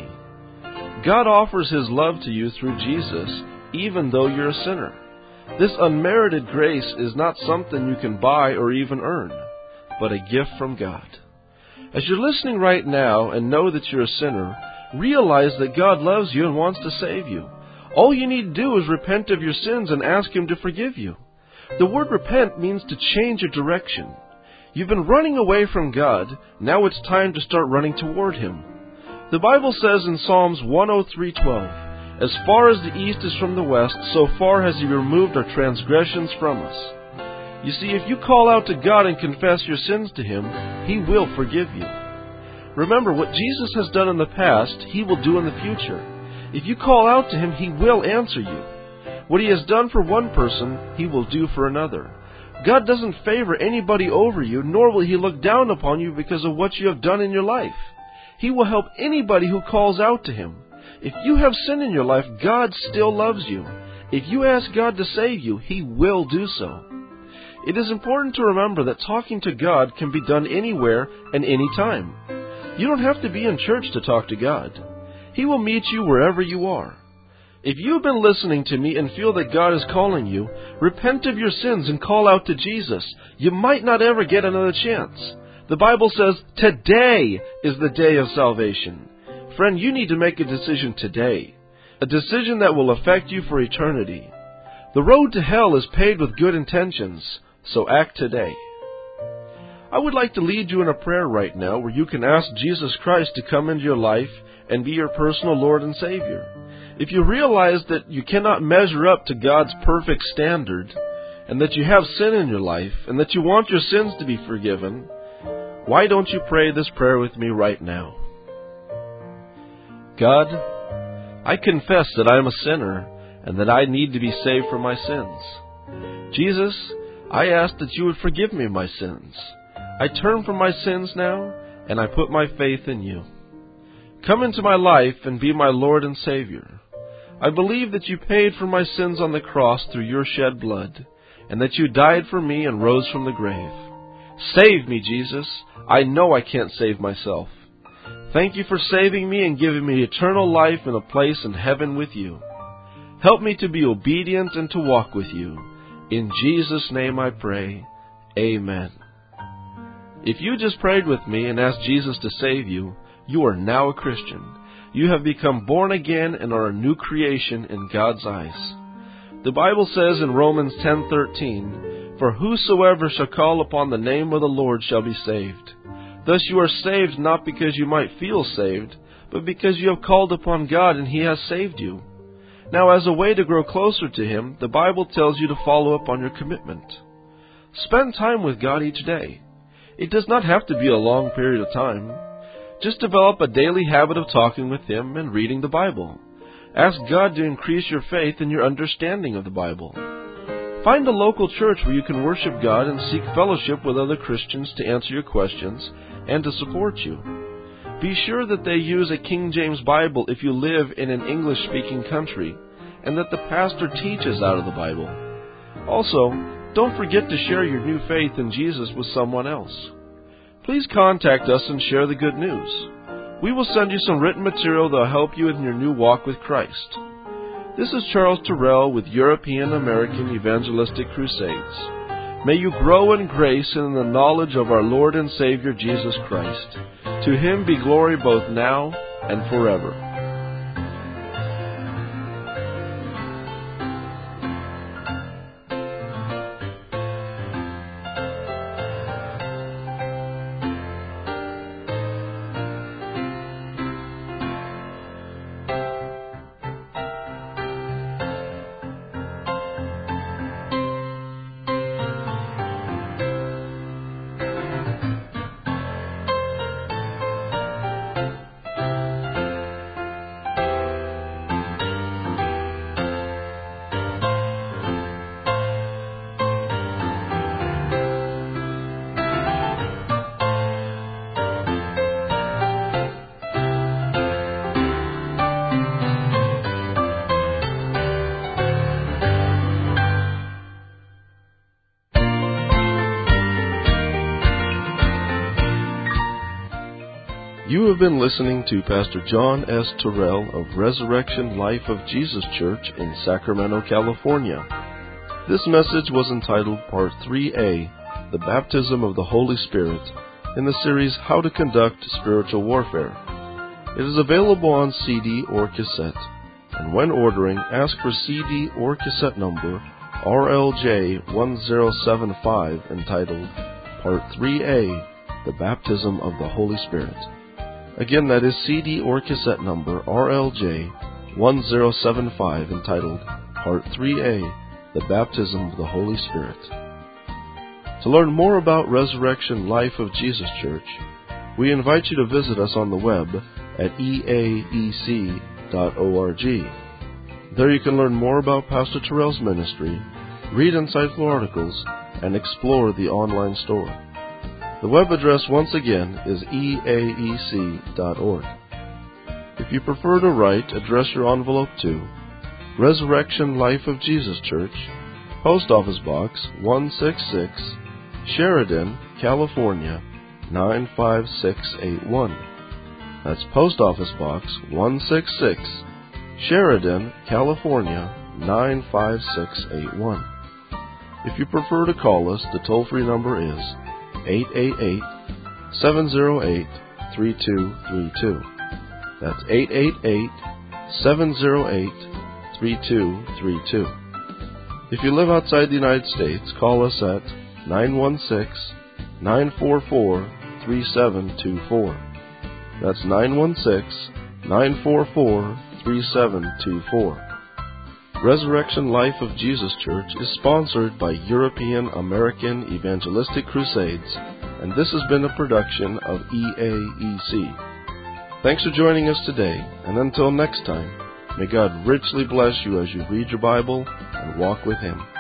God offers His love to you through Jesus, even though you're a sinner. This unmerited grace is not something you can buy or even earn, but a gift from God. As you're listening right now and know that you're a sinner, realize that God loves you and wants to save you. All you need to do is repent of your sins and ask Him to forgive you. The word repent means to change your direction. You've been running away from God. Now it's time to start running toward Him. The Bible says in Psalms 103:12, "As far as the east is from the west, so far has He removed our transgressions from us." You see, if you call out to God and confess your sins to Him, He will forgive you. Remember, what Jesus has done in the past, He will do in the future. If you call out to Him, He will answer you. What He has done for one person, He will do for another. God doesn't favor anybody over you, nor will He look down upon you because of what you have done in your life. He will help anybody who calls out to Him. If you have sin in your life, God still loves you. If you ask God to save you, He will do so. It is important to remember that talking to God can be done anywhere and any time. You don't have to be in church to talk to God. He will meet you wherever you are. If you've been listening to me and feel that God is calling you, repent of your sins and call out to Jesus. You might not ever get another chance. The Bible says, today is the day of salvation. Friend, you need to make a decision today. A decision that will affect you for eternity. The road to hell is paved with good intentions, so act today. I would like to lead you in a prayer right now where you can ask Jesus Christ to come into your life and be your personal Lord and Savior. If you realize that you cannot measure up to God's perfect standard, and that you have sin in your life, and that you want your sins to be forgiven, why don't you pray this prayer with me right now? God, I confess that I am a sinner and that I need to be saved from my sins. Jesus, I ask that you would forgive me my sins. I turn from my sins now, and I put my faith in you. Come into my life and be my Lord and Savior. I believe that you paid for my sins on the cross through your shed blood, and that you died for me and rose from the grave. Save me, Jesus. I know I can't save myself. Thank you for saving me and giving me eternal life and a place in heaven with you. Help me to be obedient and to walk with you. In Jesus' name I pray. Amen. If you just prayed with me and asked Jesus to save you, you are now a Christian. You have become born again and are a new creation in God's eyes. The Bible says in Romans 10:13, "For whosoever shall call upon the name of the Lord shall be saved." Thus you are saved not because you might feel saved, but because you have called upon God and He has saved you. Now, as a way to grow closer to Him, the Bible tells you to follow up on your commitment. Spend time with God each day. It does not have to be a long period of time. Just develop a daily habit of talking with Him and reading the Bible. Ask God to increase your faith and your understanding of the Bible. Find a local church where you can worship God and seek fellowship with other Christians to answer your questions and to support you. Be sure that they use a King James Bible if you live in an English-speaking country, and that the pastor teaches out of the Bible. Also, don't forget to share your new faith in Jesus with someone else. Please contact us and share the good news. We will send you some written material that will help you in your new walk with Christ. This is Charles Terrell with European American Evangelistic Crusades. May you grow in grace and in the knowledge of our Lord and Savior Jesus Christ. To Him be glory both now and forever. You have been listening to Pastor John S. Terrell of Resurrection Life of Jesus Church in Sacramento, California. This message was entitled Part 3A, The Baptism of the Holy Spirit, in the series How to Conduct Spiritual Warfare. It is available on CD or cassette, and when ordering, ask for CD or cassette number RLJ1075 entitled Part 3A, The Baptism of the Holy Spirit. Again, that is CD or cassette number RLJ1075 entitled Part 3A, The Baptism of the Holy Spirit. To learn more about Resurrection Life of Jesus Church, we invite you to visit us on the web at eaec.org. There you can learn more about Pastor Terrell's ministry, read insightful articles, and explore the online store. The web address once again is eaec.org. If you prefer to write, address your envelope to Resurrection Life of Jesus Church, Post Office Box 166, Sheridan, California 95681. That's Post Office Box 166, Sheridan, California 95681. If you prefer to call us, the toll-free number is 888-708-3232. That's 888-708-3232. If you live outside the United States, call us at 916-944-3724. That's 916-944-3724. Resurrection Life of Jesus Church is sponsored by European American Evangelistic Crusades, and this has been a production of EAEC. Thanks for joining us today, and until next time, may God richly bless you as you read your Bible and walk with Him.